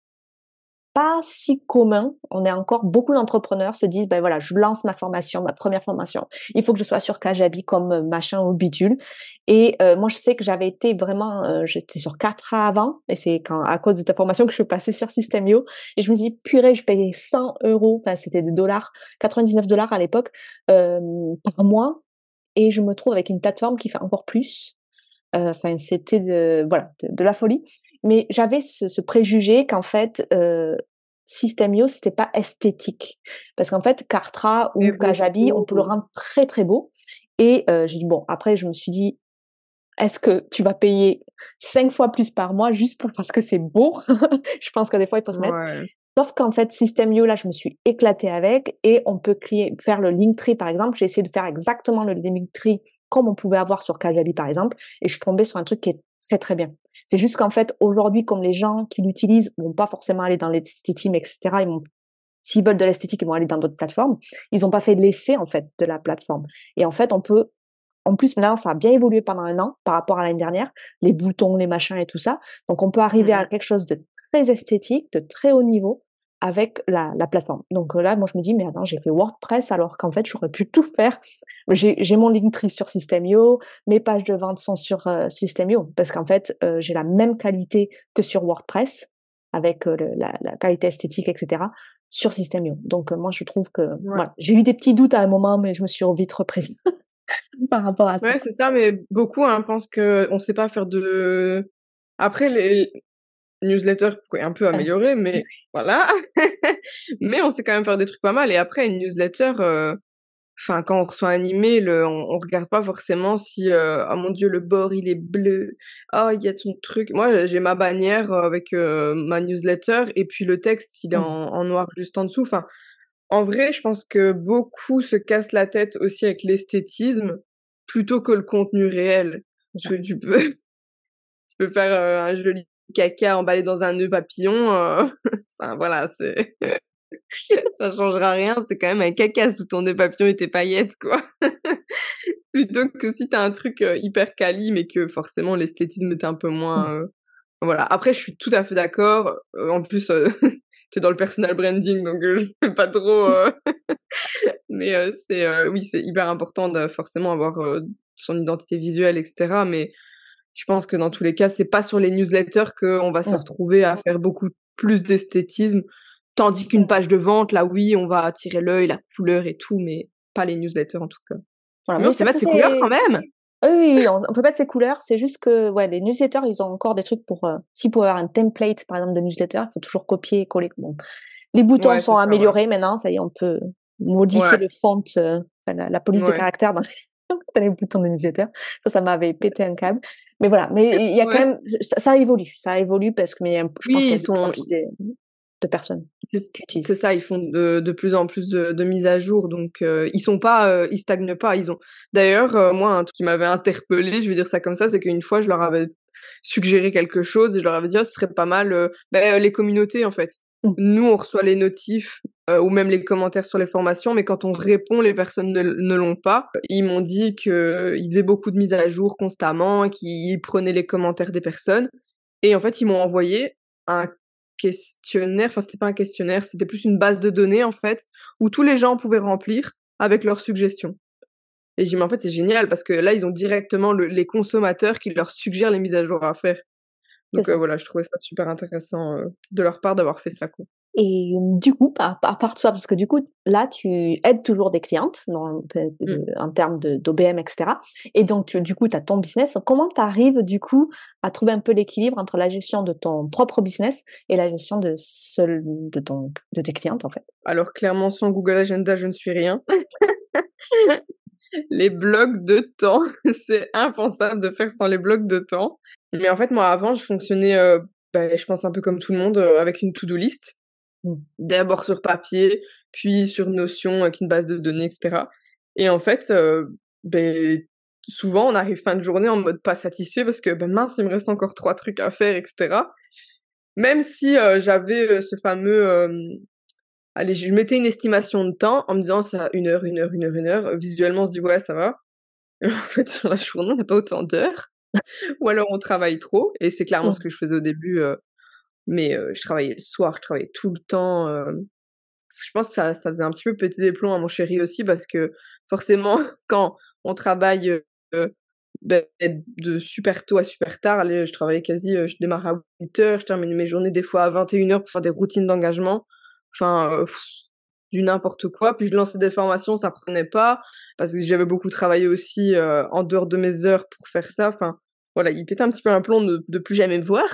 pas si commun, on est encore beaucoup d'entrepreneurs se disent, ben voilà, je lance ma formation, ma première formation. Il faut que je sois sur Kajabi comme euh, machin ou bidule. Et euh, moi, je sais que j'avais été vraiment, euh, j'étais sur quatre A avant, et c'est quand à cause de ta formation que je suis passée sur System.io. Et je me dis, purée, je payais cent euros, enfin c'était des dollars, quatre-vingt-dix-neuf dollars à l'époque euh, par mois, et je me trouve avec une plateforme qui fait encore plus. Enfin, euh, c'était de, voilà, de, de la folie. Mais j'avais ce, ce préjugé qu'en fait, euh, System.io, c'était pas esthétique. Parce qu'en fait, Kartra ou Mais Kajabi, on peut le beaucoup. rendre très très beau. Et euh, j'ai dit, bon, après, je me suis dit, est-ce que tu vas payer cinq fois plus par mois juste pour, parce que c'est beau? Je pense que des fois, il faut se mettre. Ouais. Sauf qu'en fait, System.io, là, je me suis éclatée avec et on peut créer, faire le Linktree, par exemple. J'ai essayé de faire exactement le Linktree comme on pouvait avoir sur Kajabi, par exemple, et je suis tombée sur un truc qui est très, très bien. C'est juste qu'en fait, aujourd'hui, comme les gens qui l'utilisent vont pas forcément aller dans l'esthétique, et cetera, ils vont, s'ils veulent de l'esthétique, ils vont aller dans d'autres plateformes. Ils ont pas fait l'essai, en fait, de la plateforme. Et en fait, on peut, en plus, maintenant, ça a bien évolué pendant un an par rapport à l'année dernière, les boutons, les machins et tout ça. Donc, on peut arriver Mmh. à quelque chose de très esthétique, de très haut niveau, avec la, la plateforme. Donc là, moi, je me dis, mais attends, j'ai fait WordPress alors qu'en fait, j'aurais pu tout faire. J'ai, j'ai mon Linktree sur System.io, mes pages de vente sont sur euh, System.io, parce qu'en fait, euh, j'ai la même qualité que sur WordPress, avec euh, le, la, la qualité esthétique, et cetera, sur System.io. Donc euh, moi, je trouve que, Ouais. voilà, j'ai eu des petits doutes à un moment, mais je me suis vite reprise par rapport à ça. Ouais, c'est ça, mais beaucoup hein, pensent qu'on sait pas faire de... Après, les newsletters, pourquoi un peu Ouais. améliorer, mais voilà. Mais on sait quand même faire des trucs pas mal. Et après, une newsletter, euh, enfin, quand on reçoit un email, euh, on, on regarde pas forcément si, euh, oh mon Dieu, le bord, il est bleu. Oh, il y a ton truc. Moi, j'ai ma bannière euh, avec euh, ma newsletter et puis le texte, il est en, Mm. en noir juste en dessous. Enfin, en vrai, je pense que beaucoup se cassent la tête aussi avec l'esthétisme plutôt que le contenu réel. Parce que tu peux, tu peux faire euh, un joli caca emballé dans un nœud papillon. euh, Enfin, voilà, c'est, ça changera rien. C'est quand même un caca sous ton nœud papillon et tes paillettes, quoi. Plutôt que si t'as un truc euh, hyper quali, mais que forcément l'esthétisme est un peu moins. euh, Voilà. Après, je suis tout à fait d'accord. Euh, en plus, euh, t'es dans le personal branding, donc euh, je fais pas trop. euh, Mais euh, c'est euh, oui, c'est hyper important de forcément avoir euh, son identité visuelle, et cetera. Mais je pense que dans tous les cas, c'est pas sur les newsletters qu'on va se Non. retrouver à faire beaucoup plus d'esthétisme. Tandis qu'une page de vente, là, oui, on va attirer l'œil, la couleur et tout, mais pas les newsletters en tout cas. Voilà. Mais on Mais sait ça, mettre ça ses couleurs quand c'est, même. oui, oui, oui, on, on peut mettre ses couleurs. C'est juste que, ouais, les newsletters, ils ont encore des trucs pour, euh, si pour avoir un template, par exemple, de newsletter, il faut toujours copier et coller. Bon. Les boutons Ouais, sont c'est ça, ouais. améliorés maintenant. Ça y est, on peut modifier Ouais, le font, euh, enfin, la, la police de ouais. caractère dans les, dans les boutons de newsletter. Ça, ça m'avait pété un câble. Mais voilà. Mais il y a quand Ouais. même, ça, ça évolue. Ça évolue parce que, mais il y a un- je pense Oui, qu'il y ils a de plus en sont, plus de, de personnes c'est qui c'est utilisent. ça, ils font de, de plus en plus de, de mises à jour, donc euh, ils sont pas, euh, ils stagnent pas. Ils ont. D'ailleurs, euh, moi, un truc qui m'avait interpellée, je vais dire ça comme ça, c'est qu'une fois, je leur avais suggéré quelque chose et je leur avais dit, oh, ce serait pas mal, euh, ben, euh, les communautés en fait. Mm. Nous, on reçoit les notifs euh, ou même les commentaires sur les formations, mais quand on répond, les personnes ne, ne l'ont pas. Ils m'ont dit que ils faisaient beaucoup de mises à jour constamment, qu'ils prenaient les commentaires des personnes et en fait, ils m'ont envoyé un questionnaire, enfin c'était pas un questionnaire, c'était plus une base de données en fait, où tous les gens pouvaient remplir avec leurs suggestions. Et j'ai dit mais en fait c'est génial parce que là ils ont directement le, les consommateurs qui leur suggèrent les mises à jour à faire. C'est Donc ça. euh, voilà, je trouvais ça super intéressant euh, de leur part d'avoir fait ça quoi. Et du coup, à, à part tout ça, parce que du coup, là, tu aides toujours des clientes dans, de- Mm. de- en termes de, d'O B M, et cetera. Et donc, tu, du coup, tu as ton business. Comment tu arrives, du coup, à trouver un peu l'équilibre entre la gestion de ton propre business et la gestion de, seul, de, ton, de tes clientes, en fait? Alors clairement sans Google Agenda je ne suis rien. Les blocs de temps, c'est impensable de faire sans les blocs de temps. Mais en fait moi avant je fonctionnais, euh, bah, je pense un peu comme tout le monde, euh, avec une to-do list. Mm. D'abord sur papier, puis sur Notion avec une base de données, et cetera. Et en fait, euh, ben, souvent, on arrive fin de journée en mode pas satisfait parce que, ben mince, il me reste encore trois trucs à faire, et cetera. Même si euh, j'avais euh, ce fameux... euh, allez, je mettais une estimation de temps en me disant, c'est à une heure, une heure, une heure, une heure. Visuellement, on se dit, ouais, ça va. Et en fait, sur la journée, on n'a pas autant d'heures. Ou alors, on travaille trop. Et c'est clairement ce Mmh. que je faisais au début. euh, mais euh, je travaillais le soir, je travaillais tout le temps. euh, Je pense que ça, ça faisait un petit peu péter des plombs à mon chéri aussi parce que forcément, quand on travaille euh, ben, de super tôt à super tard, allez, je travaillais quasi, euh, je démarre à huit heures, je termine mes journées des fois à vingt et une heures pour faire des routines d'engagement. Enfin, euh, pff, du n'importe quoi. Puis je lançais des formations, ça prenait pas parce que j'avais beaucoup travaillé aussi euh, en dehors de mes heures pour faire ça. Enfin, voilà, il pétait un petit peu un plomb de, de plus jamais me voir.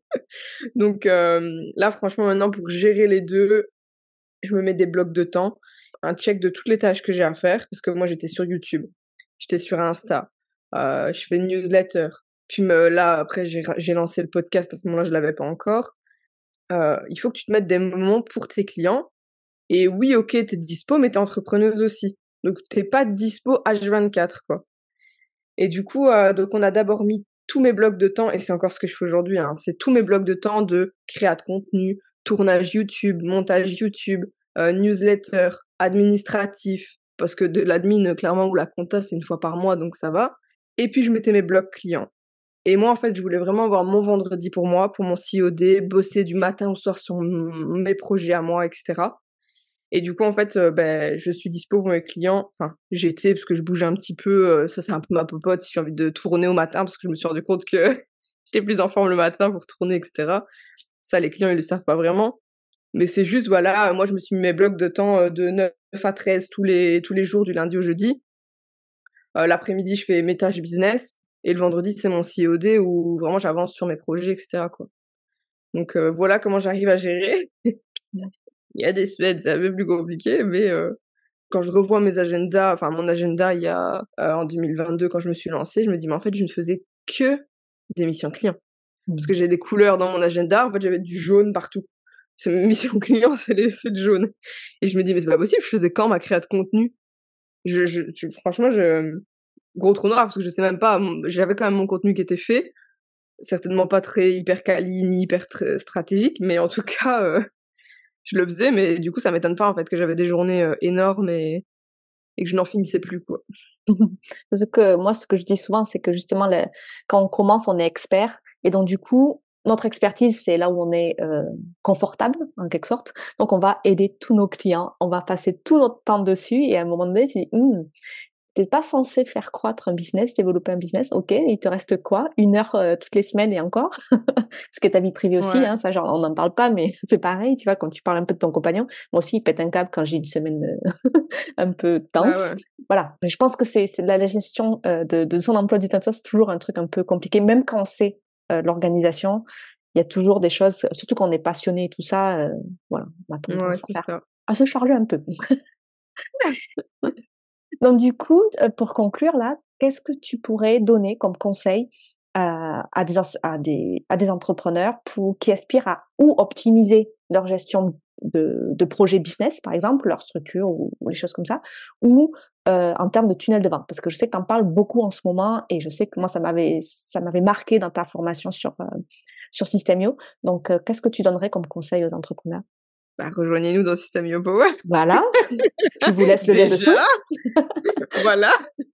Donc euh, là, franchement, maintenant, pour gérer les deux, je me mets des blocs de temps, un check de toutes les tâches que j'ai à faire, parce que moi j'étais sur YouTube, j'étais sur Insta, euh, je fais une newsletter. Puis me, là, après, j'ai, j'ai lancé le podcast, à ce moment-là, je l'avais pas encore. Euh, il faut que tu te mettes des moments pour tes clients. Et oui, ok, t'es dispo, mais t'es entrepreneuse aussi. Donc t'es pas dispo H vingt-quatre, quoi. Et du coup, euh, donc on a d'abord mis tous mes blocs de temps, et c'est encore ce que je fais aujourd'hui, hein, c'est tous mes blocs de temps de créa de contenu, tournage YouTube, montage YouTube, euh, newsletter, administratif, parce que de l'admin, clairement, ou la compta, c'est une fois par mois, donc ça va. Et puis je mettais mes blocs clients. Et moi, en fait, je voulais vraiment avoir mon vendredi pour moi, pour mon C O D, bosser du matin au soir sur m- mes projets à moi, et cetera. Et du coup, en fait, euh, ben, je suis dispo pour mes clients. Enfin, j'étais parce que je bougeais un petit peu. euh, ça, c'est un peu ma popote. Si j'ai envie de tourner au matin, parce que je me suis rendu compte que j'étais plus en forme le matin pour tourner, et cetera. Ça, les clients, ils le savent pas vraiment. Mais c'est juste, voilà, moi, je me suis mis mes blocs de temps euh, de neuf à treize tous les, tous les jours, du lundi au jeudi. Euh, l'après-midi, je fais mes tâches business. Et le vendredi, c'est mon C O D où vraiment j'avance sur mes projets, et cetera, quoi. Donc, euh, voilà comment j'arrive à gérer. Il y a des semaines, c'est un peu plus compliqué, mais euh, quand je revois mes agendas, enfin mon agenda il y a euh, en deux mille vingt-deux quand je me suis lancée, je me dis mais en fait je ne faisais que des missions clients parce que Mmh. j'ai des couleurs dans mon agenda. En fait j'avais du jaune partout. C'est mes missions clients, c'est les- c'est le jaune. Et je me dis mais c'est pas possible. Je faisais quand ma créa de contenu? Je, je, je- franchement je gros trou noir parce que je sais même pas. J'avais quand même mon contenu qui était fait, certainement pas très hyper quali ni hyper tr- stratégique, mais en tout cas euh, je le faisais. Mais du coup ça m'étonne pas en fait que j'avais des journées euh, énormes et et que je n'en finissais plus, quoi. Parce que moi, ce que je dis souvent, c'est que justement, le, quand on commence, on est expert. Et donc, du coup, notre expertise, c'est là où on est euh, confortable, en quelque sorte. Donc, on va aider tous nos clients. On va passer tout notre temps dessus. Et à un moment donné, tu dis, Hum, t'es pas censé faire croître un business, développer un business. Ok, il te reste quoi? Une heure euh, toutes les semaines et encore? Parce que ta vie privée aussi, Ouais. hein, ça, genre, on n'en parle pas, mais c'est pareil, tu vois, quand tu parles un peu de ton compagnon. Moi aussi, il pète un câble quand j'ai une semaine euh, un peu Bah, dense. ouais. Voilà. Mais je pense que c'est, c'est de la gestion euh, de, de son emploi du temps, ça, c'est toujours un truc un peu compliqué. Même quand on sait euh, l'organisation, il y a toujours des choses, surtout quand on est passionné et tout ça, euh, voilà, on a Ouais, tendance à c'est faire, ça. à se charger un peu. Donc du coup, euh, pour conclure là, qu'est-ce que tu pourrais donner comme conseil euh, à des ins- à des à des entrepreneurs pour qui aspirent à ou optimiser leur gestion de de projets business par exemple, leur structure ou, ou les choses comme ça, ou euh, en termes de tunnel de vente, parce que je sais que tu en parles beaucoup en ce moment et je sais que moi ça m'avait ça m'avait marqué dans ta formation sur euh, sur Systemio. Donc euh, qu'est-ce que tu donnerais comme conseil aux entrepreneurs? Bah, rejoignez-nous dans System Yo Power. Voilà, je vous laisse le lien dessous. Déjà, voilà.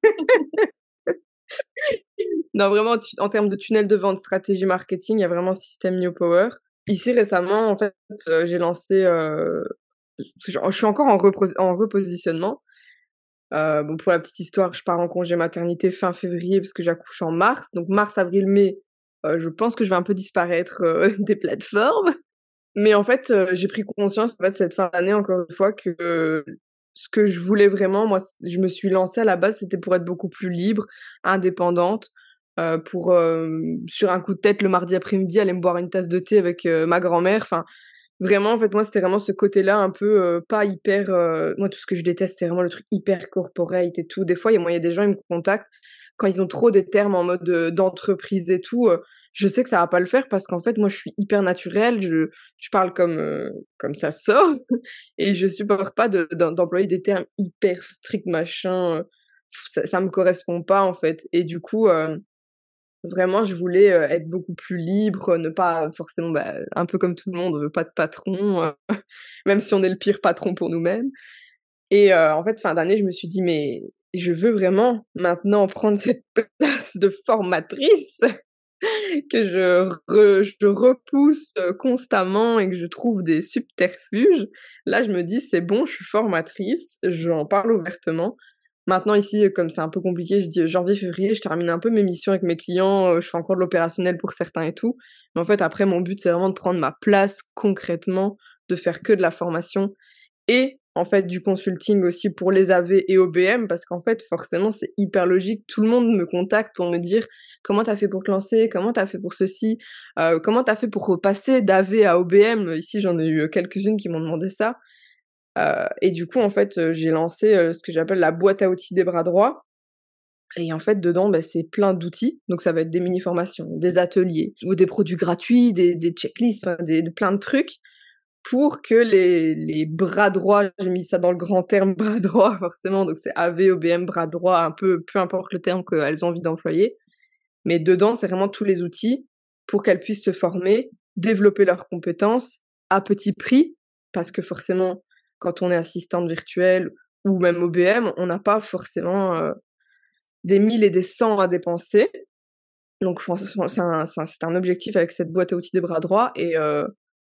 Non, vraiment, tu- en termes de tunnel de vente, stratégie marketing, il y a vraiment System Yo Power. Ici, récemment, en fait, euh, j'ai lancé... euh, Je je suis encore en, repro- en repositionnement. Euh, bon, pour la petite histoire, je pars en congé maternité fin février parce que j'accouche en mars. Donc, mars, avril, mai, euh, je pense que je vais un peu disparaître euh, des plateformes. Mais en fait, heu, j'ai pris conscience, en fait, cette fin d'année, encore une fois, que euh, ce que je voulais vraiment, moi, c je me suis lancée à la base, c'était pour être beaucoup plus libre, indépendante, heu, pour, hem, sur un coup de tête, le mardi après-midi, aller me boire une tasse de thé avec, heu, ma grand-mère. Enfin, vraiment, en fait, moi, c'était vraiment ce côté-là un peu, heu, pas hyper, heu moi, tout ce que je déteste, c'est vraiment le truc hyper corporate et tout. Des fois, il y a moi, il y a des gens, ils me contactent quand ils ont trop des termes en mode, heu, d'entreprise et tout, heu, je sais que ça va pas le faire parce qu'en fait, moi, je suis hyper naturelle, je je parle comme, heu, comme ça sort et je supporte pas de d'em d'employer des termes hyper stricts, machin, heu. ça, ça me correspond pas en fait. Et du coup, euh, vraiment, je voulais euh, être beaucoup plus libre, ne pas forcément, bah, un peu comme tout le monde, euh, pas de patron, euh, même si on est le pire patron pour nous-mêmes. Et euh, en fait, fin d'année, je me suis dit, mais je veux vraiment maintenant prendre cette place de formatrice que je, re- je repousse euh, constamment et que je trouve des subterfuges. Là, je me dis, c'est bon, je suis formatrice, j'en parle ouvertement. Maintenant, ici, comme c'est un peu compliqué, je dis janvier, février, je termine un peu mes missions avec mes clients, euh, je fais encore de l'opérationnel pour certains et tout. Mais en fait, après, mon but, c'est vraiment de prendre ma place concrètement, de faire que de la formation et en fait du consulting aussi pour les A V et O B M, parce qu'en fait, forcément, c'est hyper logique. Tout le monde me contacte pour me dire comment t'as fait pour te lancer, comment t'as fait pour ceci, euh, comment t'as fait pour passer d'A V à O B M. Ici, j'en ai eu quelques-unes qui m'ont demandé ça. Euh, et du coup, en fait, euh, j'ai lancé euh, ce que j'appelle la boîte à outils des bras droits. Et en fait, dedans, bah, c'est plein d'outils. Donc, ça va être des mini-formations, des ateliers, ou des produits gratuits, des, des checklists, enfin, des, de plein de trucs pour que les, les bras droits, j'ai mis ça dans le grand terme bras droit, forcément, donc c'est A V, O B M, bras droit, un peu, peu importe le terme qu'elles ont envie d'employer. Mais dedans, c'est vraiment tous les outils pour qu'elles puissent se former, développer leurs compétences à petit prix, parce que forcément, quand on est assistante virtuelle ou même O B M, on n'a pas forcément euh, des mille et des cents à dépenser. Donc, c'est un, c'est un objectif avec cette boîte à outils des bras droits. Et, euh,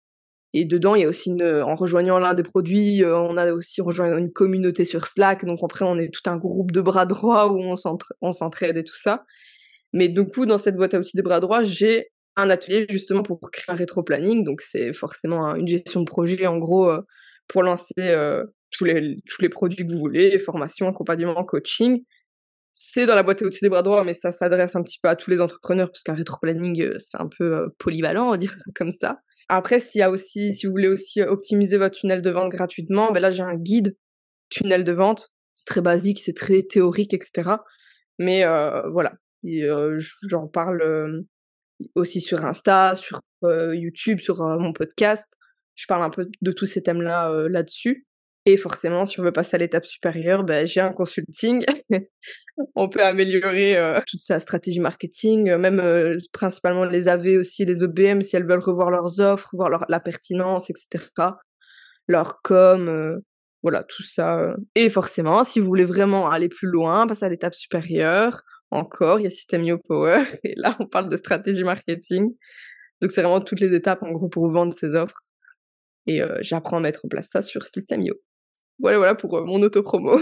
et dedans, il y a aussi, une, en rejoignant l'un des produits, euh, on a aussi rejoint une communauté sur Slack. Donc, après, on est tout un groupe de bras droits où on s'entraide et tout ça. Mais du coup, dans cette boîte à outils des bras droits, j'ai un atelier justement pour créer un rétro-planning. Donc, c'est forcément une gestion de projet, en gros, euh, pour lancer euh, tous, les, tous les produits que vous voulez, formation, accompagnement, coaching. C'est dans la boîte à outils des bras droits, mais ça s'adresse un petit peu à tous les entrepreneurs, parce qu'un rétro-planning, euh, c'est un peu euh, polyvalent, on va dire ça comme ça. Après, s'il y a aussi, si vous voulez aussi optimiser votre tunnel de vente gratuitement, ben là, j'ai un guide tunnel de vente. C'est très basique, c'est très théorique, et cetera. Mais euh, voilà. Et, euh, j'en parle euh, aussi sur Insta, sur euh, YouTube, sur euh, mon podcast. Je parle un peu de tous ces thèmes-là euh, là-dessus. Et forcément, si on veut passer à l'étape supérieure, ben, j'ai un consulting. On peut améliorer euh, toute sa stratégie marketing, euh, même euh, principalement les A V aussi, les O B M, si elles veulent revoir leurs offres, voir leur, la pertinence, et cetera. Leur com, euh, voilà, tout ça. Euh. Et forcément, si vous voulez vraiment aller plus loin, passer à l'étape supérieure, encore, il y a System.io Power. Et là, on parle de stratégie marketing. Donc, c'est vraiment toutes les étapes, en gros, pour vendre ses offres. Et euh, j'apprends à mettre en place ça sur System.io. Voilà, voilà pour euh, mon auto-promo.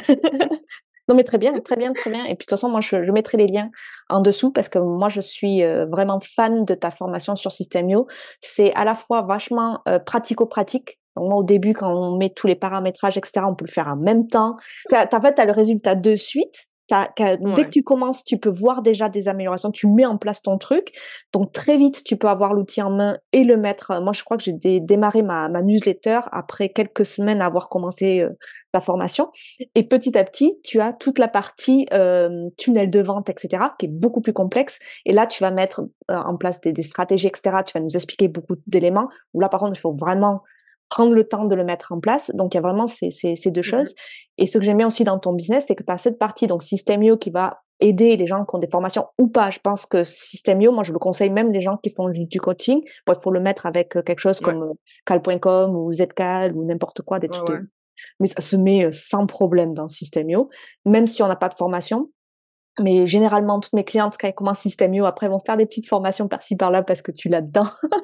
Non, mais très bien, très bien, très bien. Et puis de toute façon, moi, je, je mettrai les liens en dessous parce que moi, je suis euh, vraiment fan de ta formation sur System.io. C'est à la fois vachement euh, pratico-pratique. Donc moi, au début, quand on met tous les paramétrages, et cetera, on peut le faire en même temps. T'as, en fait, tu as le résultat de suite. T'as, t'as, ouais. Dès que tu commences, tu peux voir déjà des améliorations. Tu mets en place ton truc. Donc très vite, tu peux avoir l'outil en main et le mettre. Moi, je crois que j'ai dé- démarré ma, ma newsletter après quelques semaines à avoir commencé euh, ta formation. Et petit à petit, tu as toute la partie euh, tunnel de vente, et cetera, qui est beaucoup plus complexe. Et là, tu vas mettre euh, en place des, des stratégies, et cetera. Tu vas nous expliquer beaucoup d'éléments. Où là, par contre, il faut vraiment prendre le temps de le mettre en place. Donc, il y a vraiment ces, ces, ces deux mmh. choses. Et ce que j'aime bien aussi dans ton business, c'est que tu as cette partie, donc System.io, qui va aider les gens qui ont des formations ou pas. Je pense que System.io, moi, je le conseille même les gens qui font du coaching. Bon, il faut le mettre avec quelque chose ouais. comme cal point com ou Zcal ou n'importe quoi, des trucs ouais, de... ouais. Mais ça se met sans problème dans System.io, même si on n'a pas de formation. Mais généralement, toutes mes clientes, quand elles commencent System.io, après, elles vont faire des petites formations par-ci, par-là parce que tu l'as dedans.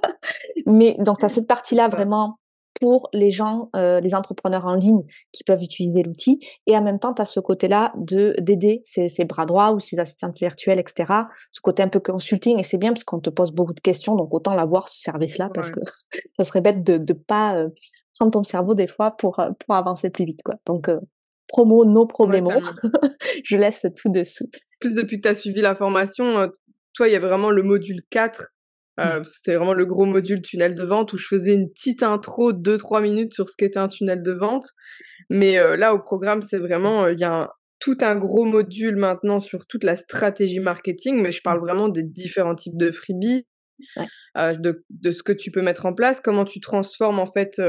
Mais donc, tu as cette partie-là vraiment pour les gens, euh, les entrepreneurs en ligne qui peuvent utiliser l'outil. Et en même temps, tu as ce côté-là de d'aider ces, ces bras droits ou ces assistantes virtuelles, et cetera. Ce côté un peu consulting. Et c'est bien parce qu'on te pose beaucoup de questions. Donc, autant l'avoir, ce service-là, parce ouais. que ça serait bête de ne pas euh, prendre ton cerveau des fois pour, pour avancer plus vite, quoi. Donc, euh, promo, no problemo. Ouais, je laisse tout dessous. Plus depuis que tu as suivi la formation, euh, toi, il y a vraiment le module quatre. Euh, mmh. C'était vraiment le gros module tunnel de vente où je faisais une petite intro de deux trois minutes sur ce qu'était un tunnel de vente. Mais euh, là, au programme, c'est vraiment, il euh, y a un, tout un gros module maintenant sur toute la stratégie marketing, mais je parle vraiment des différents types de freebies, ouais. euh, de, de ce que tu peux mettre en place, comment tu transformes en fait euh,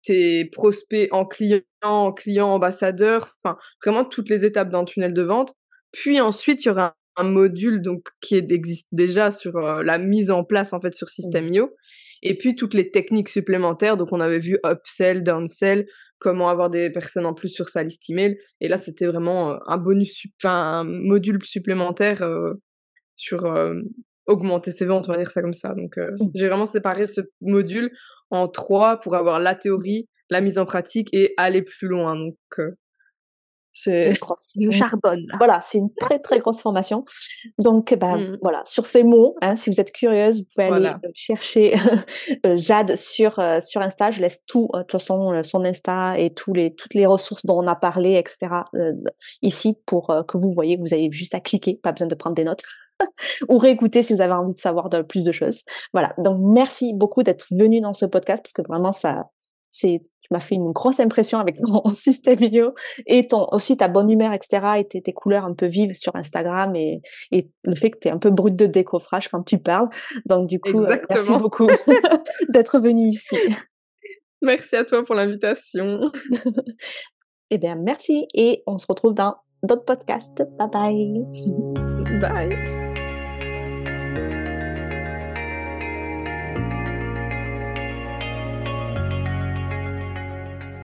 tes prospects en clients, en clients ambassadeurs, enfin vraiment toutes les étapes d'un tunnel de vente. Puis ensuite, il y aura un, un module donc qui est, existe déjà sur euh, la mise en place en fait sur System.io. Et puis toutes les techniques supplémentaires. Donc on avait vu upsell, downsell, comment avoir des personnes en plus sur sa liste email. Et là, c'était vraiment euh, un bonus, enfin un module supplémentaire euh, sur euh, augmenter ses ventes, on va dire ça comme ça. Donc euh, j'ai vraiment séparé ce module en trois pour avoir la théorie, la mise en pratique et aller plus loin. Donc euh, c'est je charbonne. Voilà, c'est une très très grosse formation. Donc ben mmh. voilà, sur ces mots, hein, si vous êtes curieuse, vous pouvez voilà. aller chercher Jade sur euh, sur Insta. Je laisse tout, de toute façon, son Insta et tous les toutes les ressources dont on a parlé, et cetera. Euh, ici pour euh, que vous voyez que vous avez juste à cliquer, pas besoin de prendre des notes. Ou réécouter si vous avez envie de savoir de, plus de choses. Voilà. Donc merci beaucoup d'être venu dans ce podcast parce que vraiment ça, c'est, tu m'as fait une grosse impression avec ton System.io et ton, aussi ta bonne humeur, et cetera. Et tes, tes couleurs un peu vives sur Instagram et, et le fait que tu es un peu brute de décoffrage quand tu parles. Donc du coup, euh, merci beaucoup d'être venu ici. Merci à toi pour l'invitation. Eh bien, merci et on se retrouve dans d'autres podcasts. Bye bye. Bye.